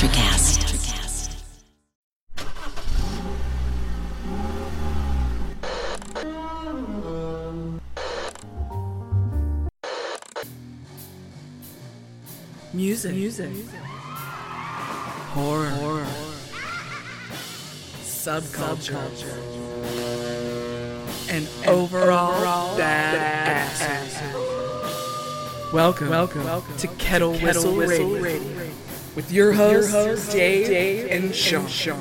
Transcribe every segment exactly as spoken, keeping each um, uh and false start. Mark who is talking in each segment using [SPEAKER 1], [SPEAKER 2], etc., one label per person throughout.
[SPEAKER 1] Electrocast.
[SPEAKER 2] Music. Music. Horror. Horror. Subculture. Subculture. And, and overall, overall bad Welcome, welcome, welcome to Kettle, to Kettle Whistle, Whistle Radio. Radio. With your hosts, your hosts Dave, Dave and Sean. Sean.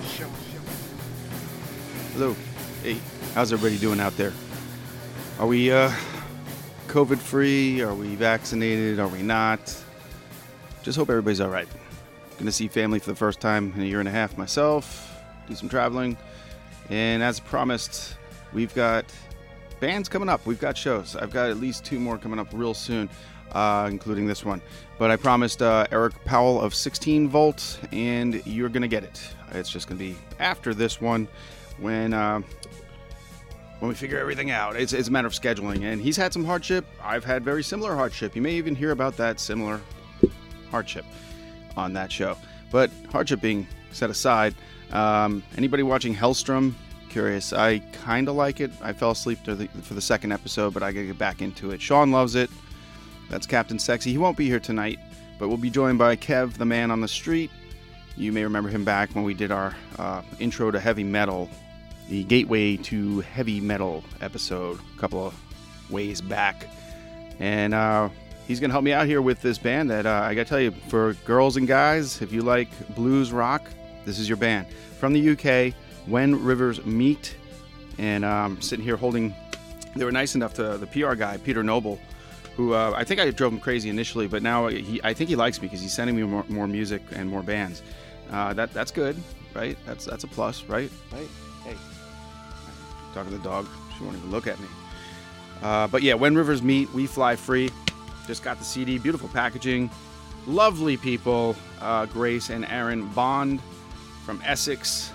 [SPEAKER 3] Hello. Hey, how's everybody doing out there? Are we uh, COVID free? Are we vaccinated? Are we not? Just hope everybody's all right. Going to see family for the first time in a year and a half myself, do some traveling. And as promised, we've got bands coming up. We've got shows. I've got at least two more coming up real soon, uh, including this one. But I promised uh, Eric Powell of sixteen volt, and you're going to get it. It's just going to be after this one when uh, when we figure everything out. It's, it's a matter of scheduling. And he's had some hardship. I've had very similar hardship. You may even hear about that similar hardship on that show. But hardship being set aside, um, anybody watching Hellstrom? Curious. I kind of like it. I fell asleep to the, for the second episode, but I gotta get back into it. Sean loves it. That's Captain Sexy. He won't be here tonight, but we'll be joined by Kev, the man on the street. You may remember him back when we did our uh, intro to heavy metal, the Gateway to Heavy Metal episode a couple of ways back. And uh, he's going to help me out here with this band that uh, I got to tell you, for girls and guys, if you like blues rock, this is your band. From the U K, When Rivers Meet. And I'm um, sitting here holding, they were nice enough to, the P R guy, Peter Noble, who uh, I think I drove him crazy initially, but now he, I think he likes me because he's sending me more, more music and more bands. Uh, that That's good, right? That's that's a plus, right? Right? Hey. Talking to the dog. She won't even look at me. Uh, but yeah, When Rivers Meet, We Fly Free. Just got the C D, beautiful packaging, lovely people, uh, Grace and Aaron Bond from Essex.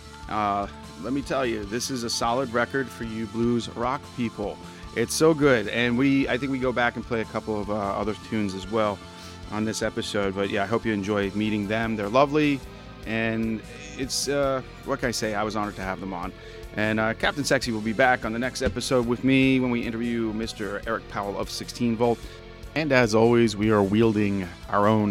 [SPEAKER 3] Uh, let me tell you, this is a solid record for you blues rock people. It's so good, and we I think we go back and play a couple of uh, other tunes as well on this episode. But yeah, I hope you enjoy meeting them. They're lovely, and it's uh, what can I say? I was honored to have them on. And uh, Captain Sexy will be back on the next episode with me when we interview Mister Eric Powell of sixteen volt. And as always, we are wielding our own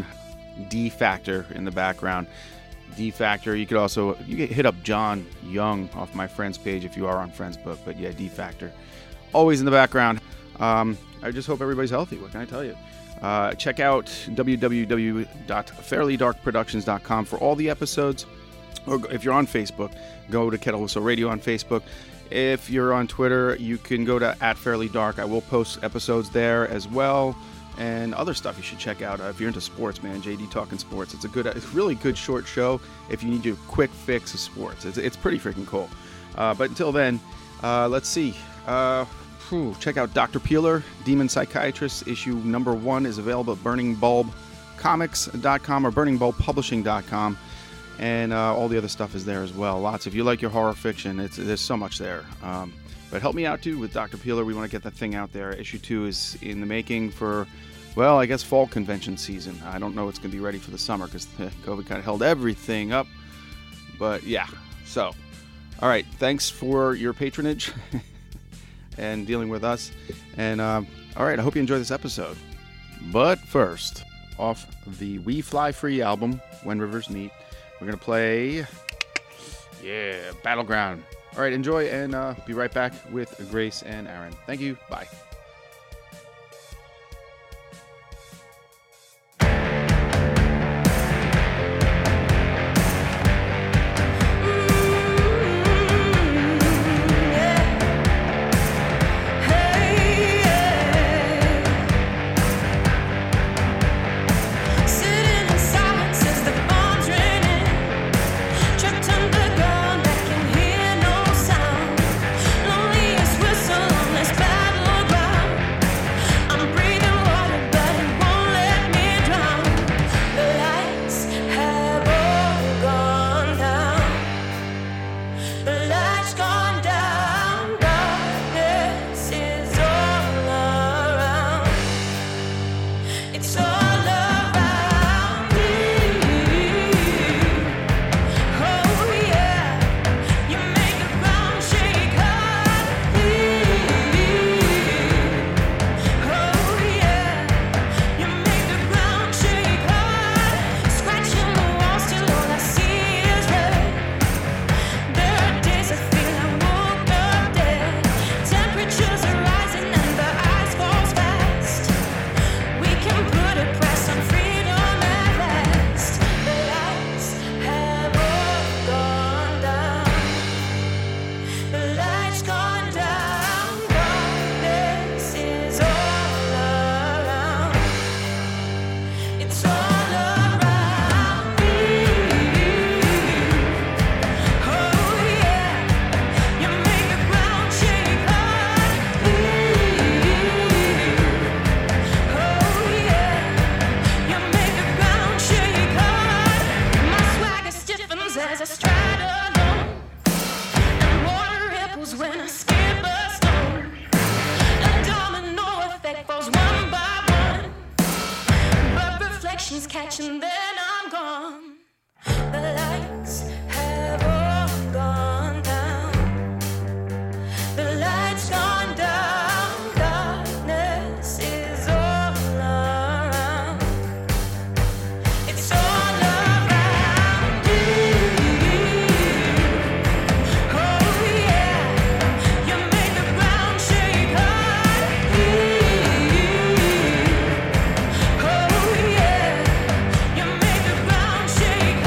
[SPEAKER 3] D Factor in the background. D Factor, you could also, you can hit up John Young off my friends page if you are on Friendsbook, but yeah, D Factor. Always in the background. Um, I just hope everybody's healthy, what can I tell you? Uh, check out w w w dot fairly dark productions dot com for all the episodes. Or if you're on Facebook, go to Kettle Whistle Radio on Facebook. If you're on Twitter, you can go to at Fairly Dark. I will post episodes there as well, and other stuff you should check out. Uh, if you're into sports, man, J D Talking Sports. It's a good, it's a really good short show if you need a quick fix of sports. It's, it's pretty freaking cool. Uh, but until then, uh, let's see. Uh, whew, check out Doctor Peeler, Demon Psychiatrist. Issue number one is available at burning bulb comics dot com or burning bulb publishing dot com. And uh, all the other stuff is there as well. Lots. If you like your horror fiction, it's, there's so much there. Um, but help me out, too, with Doctor Peeler. We want to get that thing out there. Issue two is in the making for, well, I guess fall convention season. I don't know it's going to be ready for the summer because COVID kind of held everything up. But, yeah. So, all right. Thanks for your patronage and dealing with us. And, um, all right. I hope you enjoy this episode. But first, off the We Fly Free album, When Rivers Meet, we're going to play, yeah, Battleground. All right, enjoy, and uh, be right back with Grace and Aaron. Thank you. Bye.
[SPEAKER 4] Battleground.
[SPEAKER 1] reflections catch and then I'm gone. The lights have all gone down. The lights gone down. Darkness is all around. It's all around you. Oh yeah, you make the ground shake. Oh yeah, you make the ground shake.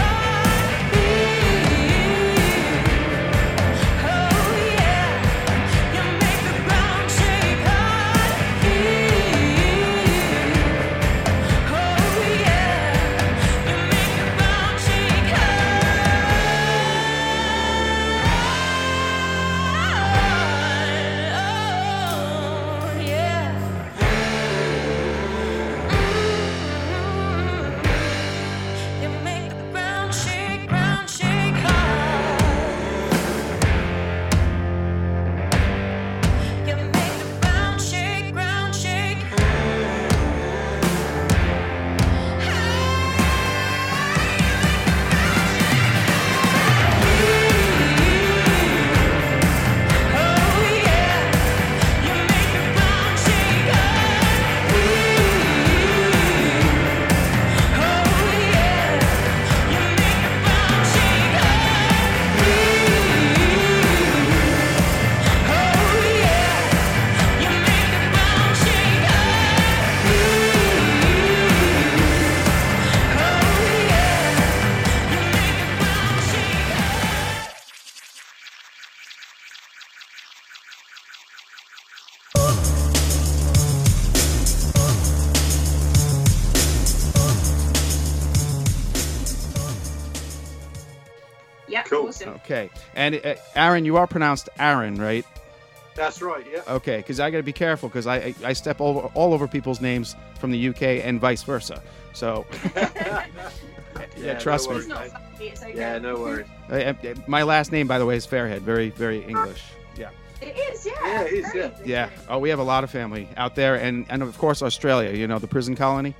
[SPEAKER 4] Yeah,
[SPEAKER 5] Cool.
[SPEAKER 4] awesome.
[SPEAKER 3] Okay. And uh, Aaron, you are pronounced Aaron, right?
[SPEAKER 5] That's right, yeah.
[SPEAKER 3] Okay, because I got to be careful because I, I I step over all over people's names from the U K and vice versa. So yeah,
[SPEAKER 5] Yeah,
[SPEAKER 3] trust
[SPEAKER 5] no
[SPEAKER 3] me.
[SPEAKER 4] It's not funny, it's okay.
[SPEAKER 5] Yeah, no worries.
[SPEAKER 3] Uh, uh, my last name, by the way, is Fairhead. Very very English. Yeah.
[SPEAKER 4] It is, yeah.
[SPEAKER 5] Yeah, it is,
[SPEAKER 4] Very
[SPEAKER 5] yeah.
[SPEAKER 4] good.
[SPEAKER 3] Yeah. Oh, we have a lot of family out there, and and of course Australia. You know, the prison colony.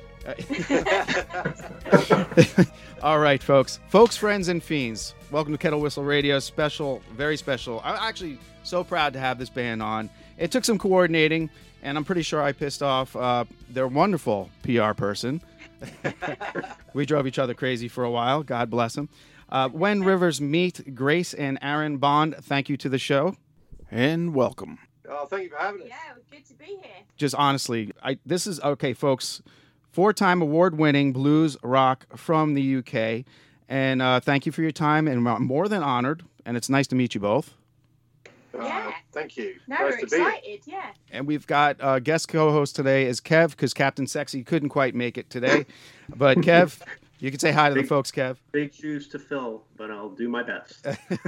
[SPEAKER 3] All right, folks, folks, friends, and fiends. Welcome to Kettle Whistle Radio. Special, very special. I'm actually so proud to have this band on. It took some coordinating, and I'm pretty sure I pissed off uh, their wonderful P R person. We drove each other crazy for a while. God bless him. Uh, when Rivers meet Grace and Aaron Bond, thank you to the show, and welcome.
[SPEAKER 5] Oh, thank you for having us.
[SPEAKER 4] Yeah, it was good to be here.
[SPEAKER 3] Just honestly, I this is okay, folks. Four-time award-winning blues rock from the U K, and uh, thank you for your time. And I'm more than honored, and it's nice to meet you both.
[SPEAKER 5] Uh,
[SPEAKER 4] Yeah.
[SPEAKER 5] Thank you.
[SPEAKER 4] No,
[SPEAKER 5] nice
[SPEAKER 4] we're
[SPEAKER 5] to be here.
[SPEAKER 4] excited, yeah.
[SPEAKER 3] And we've got uh, guest co-host today is Kev, because Captain Sexy couldn't quite make it today. But Kev, you can say hi to the
[SPEAKER 6] Big-
[SPEAKER 3] folks, Kev.
[SPEAKER 6] Big shoes to fill, but I'll do my best.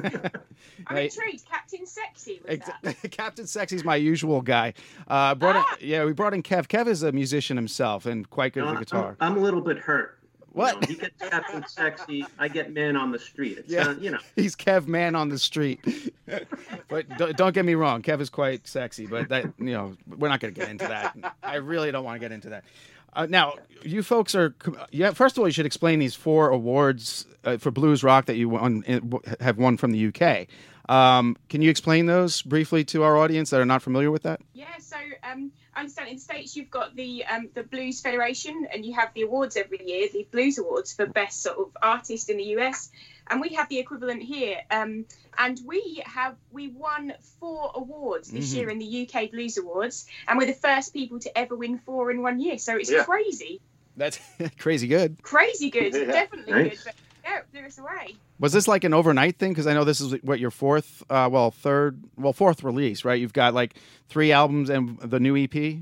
[SPEAKER 4] I'm
[SPEAKER 3] Hey,
[SPEAKER 4] intrigued. Captain Sexy was that?
[SPEAKER 3] ex- Captain Sexy's my usual guy. Uh, brought
[SPEAKER 4] Ah!
[SPEAKER 3] in, yeah, we brought in Kev. Kev is a musician himself and quite good
[SPEAKER 6] No,
[SPEAKER 3] at the guitar.
[SPEAKER 6] I'm, I'm a little bit hurt. You
[SPEAKER 3] What?
[SPEAKER 6] know, he gets Captain Sexy. I get Man on the Street. It's,
[SPEAKER 3] Yeah.
[SPEAKER 6] uh, you know.
[SPEAKER 3] He's Kev man on the street. But don't, don't get me wrong, Kev is quite sexy, but that, you know, we're not going to get into that. I really don't want to get into that. Uh, now, you folks are, yeah, first of all, you should explain these four awards uh, for blues rock that you won, have won from the U K. Um, can you explain those briefly to our audience that are not familiar with that?
[SPEAKER 4] Yeah, so um, I understand in the States you've got the um, the Blues Federation and you have the awards every year, the Blues Awards for best sort of artist in the U S. And we have the equivalent here. Um, and we have, we won four awards this
[SPEAKER 3] Mhm.
[SPEAKER 4] year in the U K Blues Awards. And we're the first people to ever win four in one year. So it's
[SPEAKER 5] Yeah.
[SPEAKER 4] crazy.
[SPEAKER 3] That's crazy good.
[SPEAKER 4] Crazy good.
[SPEAKER 5] Yeah.
[SPEAKER 4] Definitely
[SPEAKER 6] Nice.
[SPEAKER 4] good. But yeah, it blew us away.
[SPEAKER 3] Was this like an overnight thing? Because I know this is what your fourth, uh, well, third, well, fourth release, right? You've got like three albums and the new E P.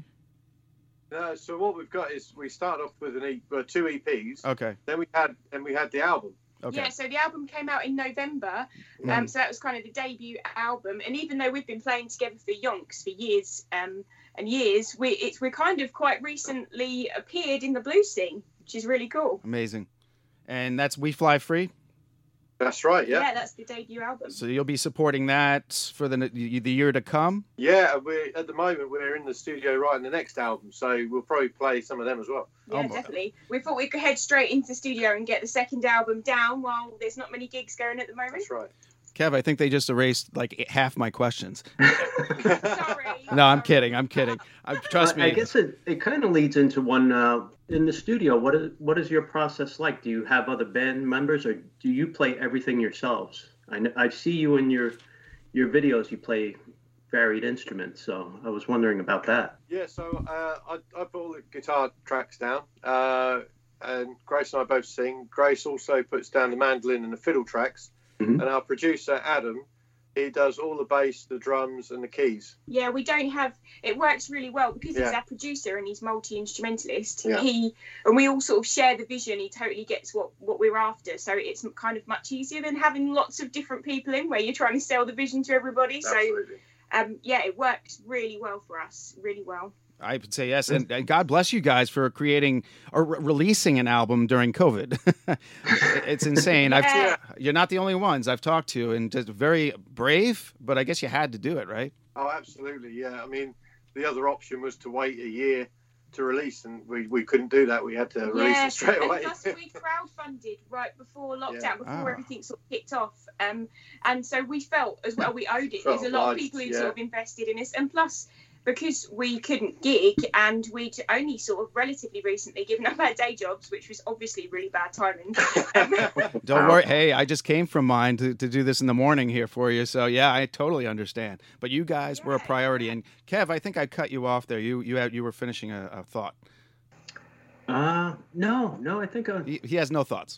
[SPEAKER 5] Uh, so what we've got is we start off with an e- uh, two E Ps.
[SPEAKER 3] Okay.
[SPEAKER 5] Then we had then we had the album.
[SPEAKER 3] Okay.
[SPEAKER 4] Yeah, so the album came out in November. Um,
[SPEAKER 3] Mm.
[SPEAKER 4] so that was kind of the debut album. And even though we've been playing together for Yonks for years um, and years, we it's we're kind of quite recently appeared in the blues scene, which is really cool.
[SPEAKER 3] Amazing. And that's We Fly Free.
[SPEAKER 5] That's right.
[SPEAKER 4] Yeah,
[SPEAKER 5] Yeah.
[SPEAKER 4] that's the debut album.
[SPEAKER 3] So you'll be supporting that for the the year to come.
[SPEAKER 5] Yeah. We at the moment we're in the studio writing the next album, so we'll probably play some of them as well.
[SPEAKER 4] Yeah,
[SPEAKER 3] Oh, my-
[SPEAKER 4] definitely. We thought we could head straight into the studio and get the second album down while there's not many gigs going at the moment.
[SPEAKER 5] That's right.
[SPEAKER 3] Kev, I think they just erased like half my questions.
[SPEAKER 4] Sorry.
[SPEAKER 3] No, I'm
[SPEAKER 4] Sorry.
[SPEAKER 3] kidding. I'm kidding. I, trust
[SPEAKER 6] I, I
[SPEAKER 3] me.
[SPEAKER 6] guess it, it kind of leads into one uh, in the studio. What is what is your process like? Do you have other band members, or do you play everything yourselves? I kn- I see you in your your videos. You play varied instruments, so I was wondering about that.
[SPEAKER 5] Yeah. So uh, I I put all the guitar tracks down, uh, and Grace and I both sing. Grace also puts down the mandolin and the fiddle tracks,
[SPEAKER 6] Mhm.
[SPEAKER 5] and our producer Adam, he does all the bass, the drums, and the keys.
[SPEAKER 4] Yeah, we don't have. It works really well because he's
[SPEAKER 5] Yeah.
[SPEAKER 4] our producer and he's multi instrumentalist.
[SPEAKER 5] Yeah.
[SPEAKER 4] He and we all sort of share the vision. He totally gets what what we're after. So it's kind of much easier than having lots of different people in where you're trying to sell the vision to everybody.
[SPEAKER 5] Absolutely.
[SPEAKER 4] So um, yeah, it works really well for us. Really well.
[SPEAKER 3] I would say yes, and, and God bless you guys for creating or re- releasing an album during COVID. It's insane.
[SPEAKER 4] Yeah.
[SPEAKER 3] I've, you're not the only ones I've talked to, and just very brave. But I guess you had to do it, right?
[SPEAKER 5] Oh, absolutely. Yeah. I mean, the other option was to wait a year to release, and we, we couldn't do that. We had to release
[SPEAKER 4] Yeah,
[SPEAKER 5] it straight
[SPEAKER 4] and
[SPEAKER 5] away.
[SPEAKER 4] plus we crowdfunded right before lockdown,
[SPEAKER 5] Yeah.
[SPEAKER 4] before
[SPEAKER 3] Ah.
[SPEAKER 4] everything sort of kicked off. Um, and so we felt as well we owed it.
[SPEAKER 5] Felt
[SPEAKER 4] There's a lot of
[SPEAKER 5] obliged,
[SPEAKER 4] people who
[SPEAKER 5] yeah.
[SPEAKER 4] sort of invested in us, and plus because we couldn't gig and we'd only sort of relatively recently given up our day jobs, which was obviously really bad timing. Um,
[SPEAKER 3] Don't worry. Hey, I just came from mine to, to do this in the morning here for you. So yeah, I totally understand. But you guys were a
[SPEAKER 4] Yeah.
[SPEAKER 3] priority. And Kev, I think I cut you off there. You you had, you were finishing a, a thought.
[SPEAKER 6] Uh, no, no, I think uh,
[SPEAKER 3] He, he has no thoughts.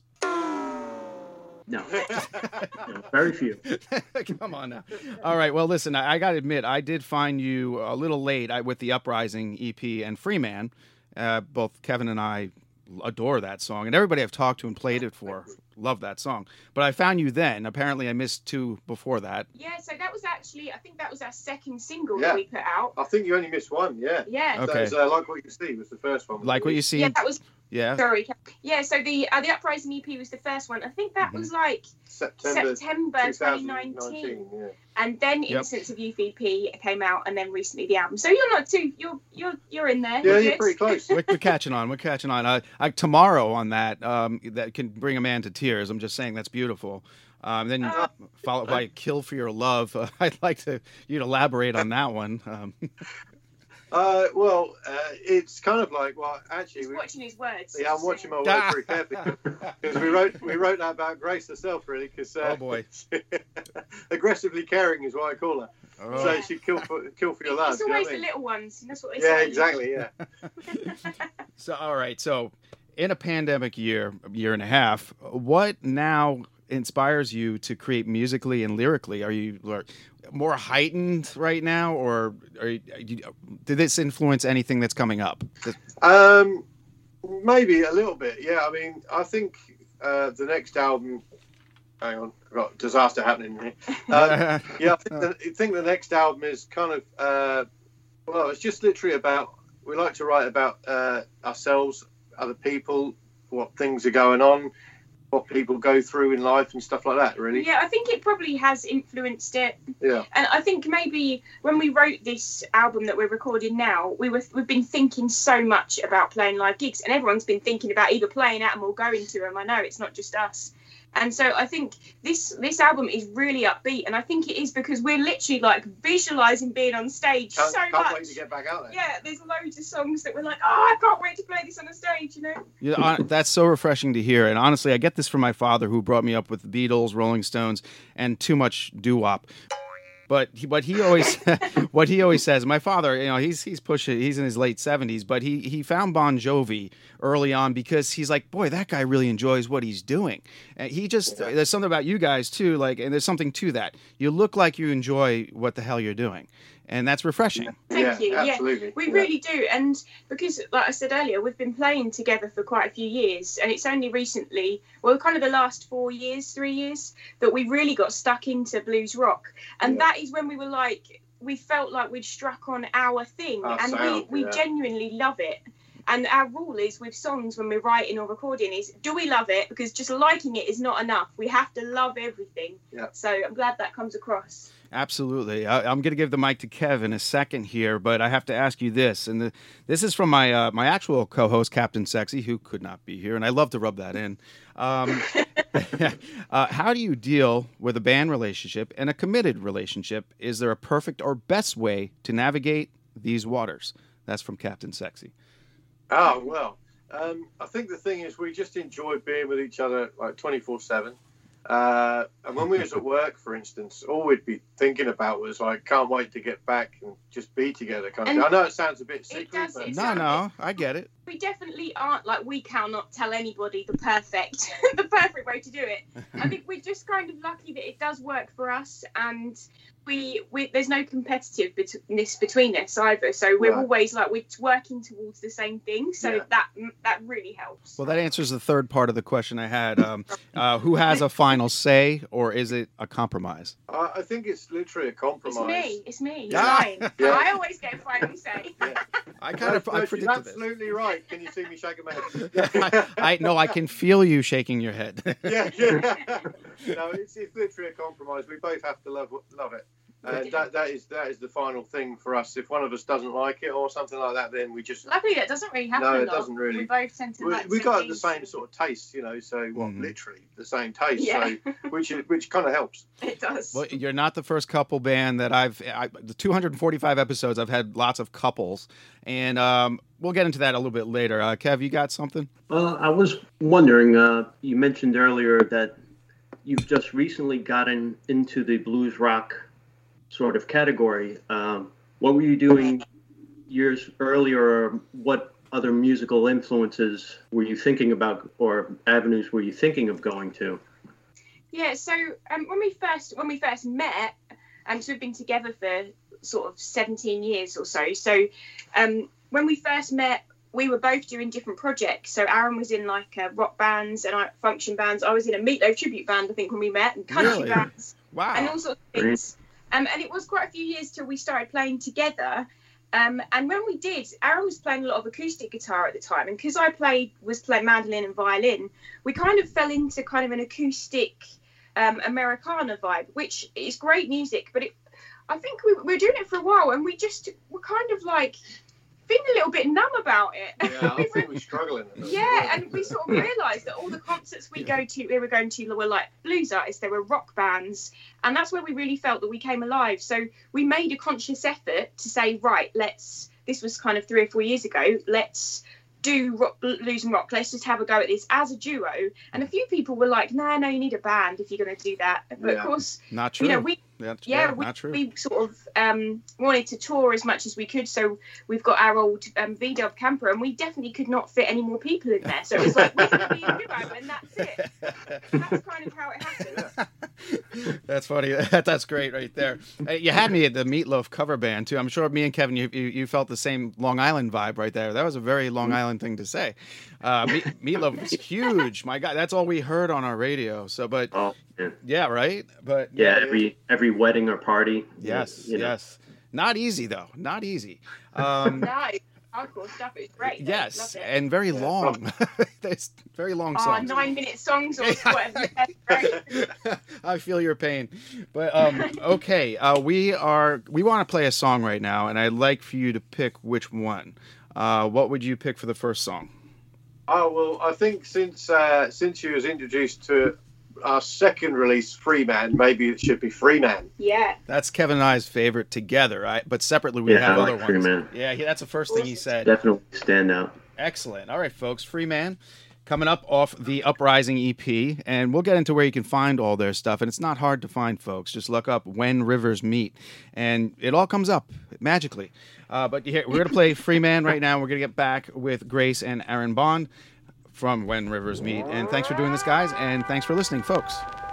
[SPEAKER 6] no, no, very few.
[SPEAKER 3] Come on now. All right. Well, listen, I, I got to admit, I did find you a little late I, with the Uprising E P and Freeman. Uh, both Kevin and I adore that song, and everybody I've talked to and played it for love that song. But I found you then. Apparently, I missed two before that.
[SPEAKER 4] yeah, so that was actually, I think that was our second single
[SPEAKER 5] Yeah.
[SPEAKER 4] that we put out.
[SPEAKER 5] I think you only missed one. Yeah.
[SPEAKER 4] Yeah.
[SPEAKER 3] Okay.
[SPEAKER 5] So, uh, Like What You See was the first one.
[SPEAKER 3] Like what you see.
[SPEAKER 4] Yeah, that was
[SPEAKER 3] Yeah.
[SPEAKER 4] sorry. Yeah, so the uh, the Uprising E P was the first one. I think that
[SPEAKER 3] Mm-hmm.
[SPEAKER 4] was like
[SPEAKER 5] September,
[SPEAKER 4] September twenty
[SPEAKER 5] twenty
[SPEAKER 4] nineteen.
[SPEAKER 5] nineteen. Yeah.
[SPEAKER 4] And then
[SPEAKER 3] Yep.
[SPEAKER 4] Innocence of Youth E P came out, and then recently the album. So you're not too you're you're you're in there.
[SPEAKER 5] Yeah,
[SPEAKER 4] You're
[SPEAKER 5] you're
[SPEAKER 4] good.
[SPEAKER 5] pretty close.
[SPEAKER 3] We're, we're catching on. We're catching on. Uh, I, tomorrow on that, um, that can bring a man to tears. I'm just saying that's beautiful. Um, then
[SPEAKER 4] Uh,
[SPEAKER 3] followed by "Kill for Your Love." Uh, I'd like to you to elaborate on that one. Um,
[SPEAKER 5] Uh, well, uh, it's kind of like, well, actually,
[SPEAKER 4] He's
[SPEAKER 5] we,
[SPEAKER 4] watching his words.
[SPEAKER 5] yeah, I'm watching my words
[SPEAKER 3] Ah.
[SPEAKER 5] very carefully because we wrote we wrote that about Grace herself, really. Because uh,
[SPEAKER 3] Oh, boy.
[SPEAKER 5] aggressively caring is what I call her.
[SPEAKER 3] oh.
[SPEAKER 5] So she kill for kill for your love.
[SPEAKER 4] It's
[SPEAKER 5] you know
[SPEAKER 4] always
[SPEAKER 5] what I
[SPEAKER 4] the
[SPEAKER 5] mean?
[SPEAKER 4] little ones, and that's what they
[SPEAKER 5] Yeah,
[SPEAKER 4] say.
[SPEAKER 5] exactly. Yeah.
[SPEAKER 3] So all right. So in a pandemic year, year and a half, what now inspires you to create musically and lyrically? Are you like, more heightened right now, or are you, did this influence anything that's coming up?
[SPEAKER 5] Um, maybe a little bit. Yeah, I mean, I think uh, the next album. Hang on, I've got disaster happening here. Um, yeah, I think, the, I think the next album is kind of uh, well, it's just literally about. We like to write about uh, ourselves, other people, what things are going on, what people go through in life, and stuff like that. Really.
[SPEAKER 4] Yeah, I think it probably has influenced it.
[SPEAKER 5] Yeah.
[SPEAKER 4] And I think maybe when we wrote this album that we're recording now, we were we've been thinking so much about playing live gigs, and everyone's been thinking about either playing at them or going to them. I know it's not just us. And so I think this this album is really upbeat, and I think it is because we're literally like visualizing being on stage
[SPEAKER 5] Can't,
[SPEAKER 4] so
[SPEAKER 5] can't
[SPEAKER 4] much.
[SPEAKER 5] wait to get back out there.
[SPEAKER 4] Yeah, there's loads of songs that we're like, oh, I can't wait to play this on a stage, you know?
[SPEAKER 3] Yeah, hon- that's so refreshing to hear. And honestly, I get this from my father, who brought me up with the Beatles, Rolling Stones, and too much doo-wop. But he, but he always, what he always says, my father, you know, he's he's pushing, he's in his late seventies, but he he found Bon Jovi early on because he's like, boy, that guy really enjoys what he's doing. And he just, there's something about you guys too, like, and there's something to that. You look like you enjoy what the hell you're doing, and that's refreshing.
[SPEAKER 4] Thank
[SPEAKER 5] Yeah,
[SPEAKER 4] you.
[SPEAKER 5] absolutely.
[SPEAKER 4] Yeah, we
[SPEAKER 5] Yeah.
[SPEAKER 4] really do. And because, like I said earlier, we've been playing together for quite a few years. And it's only recently, well, kind of the last four years, three years, that we really got stuck into blues rock. And
[SPEAKER 5] Yeah.
[SPEAKER 4] that is when we were like, we felt like we'd struck on our thing.
[SPEAKER 5] Our
[SPEAKER 4] and
[SPEAKER 5] sound,
[SPEAKER 4] we, we
[SPEAKER 5] yeah.
[SPEAKER 4] genuinely love it. And our rule is with songs when we're writing or recording is, do we love it? Because just liking it is not enough. We have to love everything.
[SPEAKER 5] Yeah.
[SPEAKER 4] So I'm glad that comes across.
[SPEAKER 3] Absolutely. I, I'm going to give the mic to Kev in a second here, but I have to ask you this, and the, this is from my uh, my actual co-host, Captain Sexy, who could not be here, and I love to rub that in. Um, uh, how do you deal with a band relationship and a committed relationship? Is there a perfect or best way to navigate these waters? That's from Captain Sexy.
[SPEAKER 5] Oh, well, um, I think the thing is we just enjoy being with each other like twenty-four seven. Uh, and when we was at work, for instance, all we'd be thinking about was like, can't wait to get back and just be together. Kind of
[SPEAKER 4] And
[SPEAKER 5] thing. I know it sounds a bit
[SPEAKER 4] it
[SPEAKER 5] sickly,
[SPEAKER 4] does,
[SPEAKER 5] but
[SPEAKER 4] it
[SPEAKER 3] No, no, I get it.
[SPEAKER 4] We definitely aren't like, we cannot tell anybody the perfect the perfect way to do it. I think we're just kind of lucky that it does work for us, and we, we there's no competitiveness between us either, so we're
[SPEAKER 5] Right.
[SPEAKER 4] always like, we're working towards the same thing, so
[SPEAKER 5] Yeah.
[SPEAKER 4] that that really helps.
[SPEAKER 3] Well, that answers the third part of the question I had. Um, uh, who has a final say, or is it a compromise?
[SPEAKER 5] I, I think it's literally a
[SPEAKER 4] It's
[SPEAKER 5] compromise.
[SPEAKER 4] me, it's me, you're
[SPEAKER 3] Ah.
[SPEAKER 4] lying.
[SPEAKER 5] Yeah.
[SPEAKER 4] I always get a final say.
[SPEAKER 5] Yeah.
[SPEAKER 3] I
[SPEAKER 5] No,
[SPEAKER 3] kind of
[SPEAKER 5] no,
[SPEAKER 3] I
[SPEAKER 5] she's
[SPEAKER 3] predicted this.
[SPEAKER 5] absolutely right. Can you see me shaking my
[SPEAKER 3] I,
[SPEAKER 5] head?
[SPEAKER 3] I no, I can feel you shaking your head.
[SPEAKER 5] yeah, yeah. No, it's, it's literally a compromise. We both have to love love it, and that that is that is the final thing for us. If one of us doesn't like it or something like that, then we just
[SPEAKER 4] Luckily, that doesn't really happen
[SPEAKER 5] No,
[SPEAKER 4] a
[SPEAKER 5] it
[SPEAKER 4] lot.
[SPEAKER 5] doesn't really.
[SPEAKER 4] We both tend to
[SPEAKER 5] we,
[SPEAKER 4] like
[SPEAKER 5] we
[SPEAKER 4] same
[SPEAKER 5] got the
[SPEAKER 4] things.
[SPEAKER 5] same sort of taste, you know. So well,
[SPEAKER 3] Mhm.
[SPEAKER 5] literally the same taste.
[SPEAKER 4] Yeah.
[SPEAKER 5] So which is, which kind of helps.
[SPEAKER 4] It does.
[SPEAKER 3] Well, you're not the first couple band that I've. I, the two hundred forty-five episodes, I've had lots of couples, and um, we'll get into that a little bit later. Uh, Kev, you got something?
[SPEAKER 6] Uh, I was wondering, uh, you mentioned earlier that you've just recently gotten into the blues rock sort of category. Um, what were you doing years earlier, or what other musical influences were you thinking about, or avenues were you thinking of going to?
[SPEAKER 4] Yeah, so um, when we first when we first met, um, so we've been together for sort of seventeen years or so. So um, when we first met, we were both doing different projects. So Aaron was in like uh, rock bands and I, function bands. I was in a Meatloaf tribute band, I think, when we met, and country
[SPEAKER 3] Really?
[SPEAKER 4] bands and
[SPEAKER 3] Wow.
[SPEAKER 4] all sorts of things. Um, and it was quite a few years till we started playing together. Um, and when we did, Aaron was playing a lot of acoustic guitar at the time, and because I played was playing mandolin and violin, we kind of fell into kind of an acoustic um, Americana vibe, which is great music. But it, I think we, we were doing it for a while, and we just were kind of like feeling a little bit numb about it.
[SPEAKER 5] Yeah, I
[SPEAKER 4] We
[SPEAKER 5] think
[SPEAKER 4] were-
[SPEAKER 5] we're struggling. a little
[SPEAKER 4] yeah,
[SPEAKER 5] bit.
[SPEAKER 4] and we sort of realised that all the concerts we go to, we were going to, were like blues artists, they were rock bands, and that's where we really felt that we came alive. So we made a conscious effort to say, right, let's. This was kind of three or four years ago. Let's do rock, blues and rock. Let's just have a go at this as a duo. And a few people were like, no, no, you need a band if you're going to do that. But
[SPEAKER 5] Yeah.
[SPEAKER 4] of course,
[SPEAKER 3] Not true.
[SPEAKER 4] you know, we
[SPEAKER 3] That's
[SPEAKER 4] yeah,
[SPEAKER 3] yeah,
[SPEAKER 4] we,
[SPEAKER 3] not true.
[SPEAKER 4] we sort of um, wanted to tour as much as we could. So we've got our old um, V-Dub camper, and we definitely could not fit any more people in there. So it was like, we're going to be a duo, and that's it. That's kind of how it happened.
[SPEAKER 3] That's funny. That's great right there. Uh, You had me at the Meatloaf cover band too. I'm sure me and Kevin, you, you you felt the same Long Island vibe right there. That was a very Long Island thing to say. Uh, Meat, Meatloaf was huge. My God, that's all we heard on our radio. So, but
[SPEAKER 6] Oh, yeah,
[SPEAKER 3] yeah, right. But
[SPEAKER 6] yeah every every wedding or party.
[SPEAKER 3] yes,
[SPEAKER 6] you know.
[SPEAKER 3] yes. Not easy though. Not easy. Um,
[SPEAKER 4] No, hardcore stuff. It was great. though.
[SPEAKER 3] yes,
[SPEAKER 4] Loved it.
[SPEAKER 3] and very long. There's very long
[SPEAKER 4] Oh,
[SPEAKER 3] songs.
[SPEAKER 4] nine-minute songs or whatever. That's great.
[SPEAKER 3] I feel your pain, but um, okay. Uh, we are we want to play a song right now, and I'd like for you to pick which one. Uh, what would you pick for the first song?
[SPEAKER 5] Oh well, I think since uh, since you was introduced to our second release, Free Man, maybe it should be Free Man.
[SPEAKER 4] Yeah.
[SPEAKER 3] That's Kevin and I's favorite together, right? But separately, we
[SPEAKER 6] Yeah,
[SPEAKER 3] have
[SPEAKER 6] I
[SPEAKER 3] other
[SPEAKER 6] like Free
[SPEAKER 3] ones.
[SPEAKER 6] Man.
[SPEAKER 3] Yeah, he, that's the first thing he said.
[SPEAKER 6] Definitely stand out.
[SPEAKER 3] Excellent. All right, folks. Free Man coming up off the Uprising E P, and we'll get into where you can find all their stuff. And it's not hard to find, folks. Just look up When Rivers Meet, and it all comes up magically. Uh, but here, we're going to play Free Man right now. We're going to get back with Grace and Aaron Bond from When Rivers Meet. And thanks for doing this, guys, and thanks for listening, folks.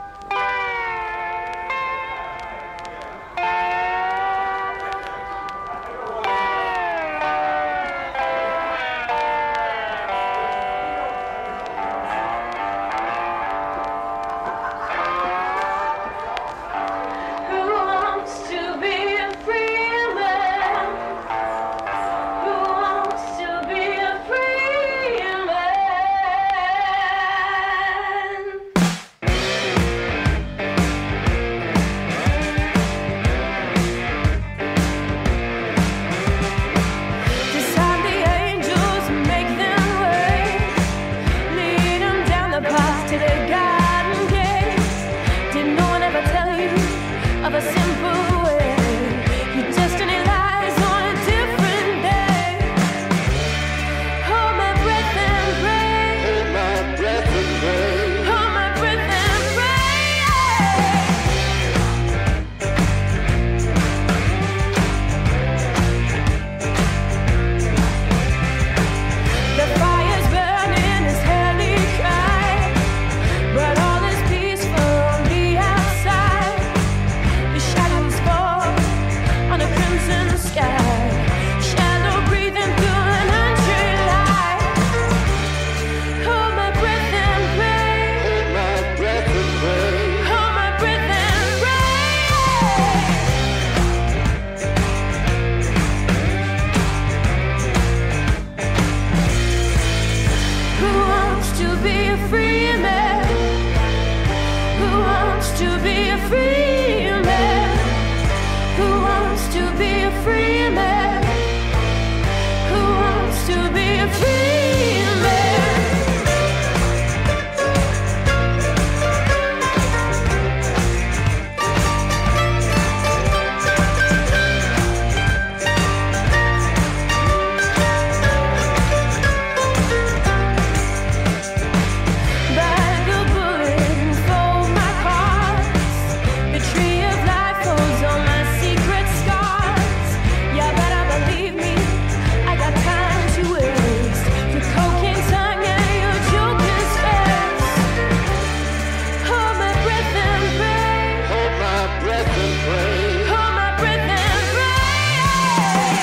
[SPEAKER 1] Who wants to be a free man? Who wants to be a free be a free man? Who wants to be a free man? Who wants to be a free man? Who wants to be a free man? Bag a bullet and fold my cards. The tree of life holds all my secret scars. Yeah, better believe me, I got time to waste. Your cocaine tongue and your joker's face. Hold my breath and pray.
[SPEAKER 7] Hold my breath and pray.
[SPEAKER 1] Hold my breath and pray.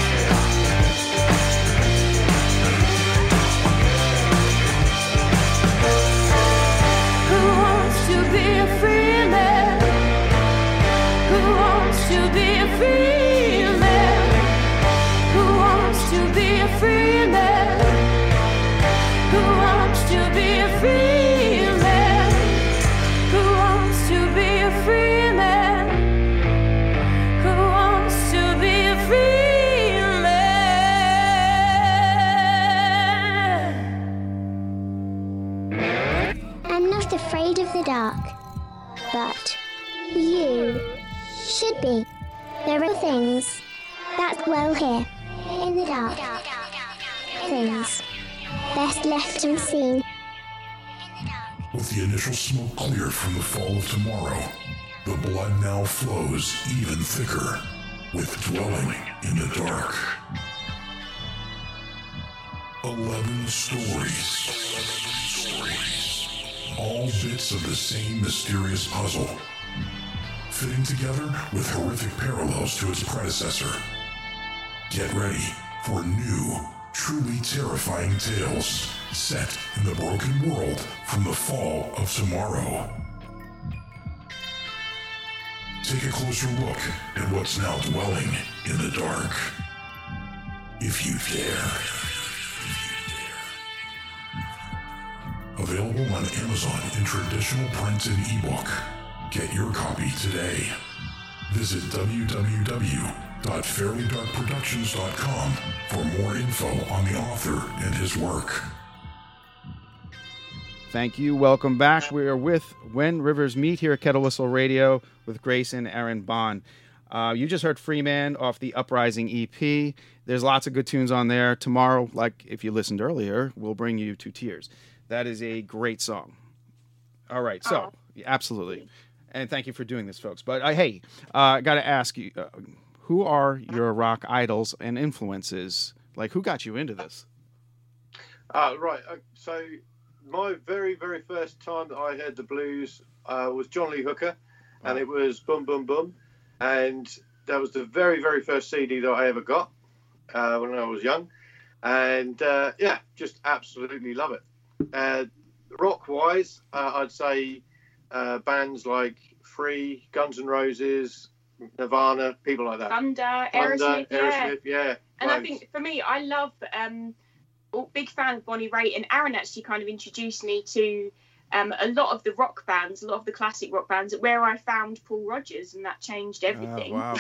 [SPEAKER 1] Who wants to be a free man? Who wants to be a free man? Who wants to be a free man? Who wants to be a free man? Who wants to be a free man? Who wants to be a free man?
[SPEAKER 8] I'm not afraid of the dark, but you should be. There are things that dwell here in the dark. Things best left unseen.
[SPEAKER 9] With the initial smoke cleared from the fall of tomorrow, the blood now flows even thicker with dwelling in the dark. Eleven stories. All bits of the same mysterious puzzle, fitting together with horrific parallels to its predecessor. Get ready for new, truly terrifying tales set in the broken world from the fall of tomorrow. Take a closer look at what's now dwelling in the dark. If you dare. Available on Amazon in traditional print and ebook. Get your copy today. Visit w w w dot fairly dark productions dot com for more info on the author and his work.
[SPEAKER 3] Thank you. Welcome back. We are with When Rivers Meet here at Kettle Whistle Radio with Grace and Aaron Bond. Uh, you just heard Free Man off the Uprising E P. There's lots of good tunes on there. Tomorrow, like if you listened earlier, we'll bring you to tears. That is a great song. All right. So, yeah, absolutely. And thank you for doing this, folks. But uh, hey, uh, I got to ask you, uh, who are your rock idols and influences? Like, who got you into this?
[SPEAKER 5] Uh, right. Uh, so my very, very first time that I heard the blues uh, was John Lee Hooker, and
[SPEAKER 3] Wow.
[SPEAKER 5] it was Boom Boom Boom. And that was the very, very first C D that I ever got uh, when I was young. And, uh, yeah, just absolutely love it. Uh, rock-wise, uh, I'd say uh, bands like Free, Guns N' Roses, Nirvana, people like that.
[SPEAKER 4] Thunder,
[SPEAKER 5] Thunder,
[SPEAKER 4] Aerosmith, yeah.
[SPEAKER 5] Aerosmith, yeah.
[SPEAKER 4] And I
[SPEAKER 5] loads.
[SPEAKER 4] think for me, I love, um, oh, big fan of Bonnie Raitt, and Aaron actually kind of introduced me to um, a lot of the rock bands, a lot of the classic rock bands, where I found Paul Rodgers, and that changed everything.
[SPEAKER 3] Oh, wow.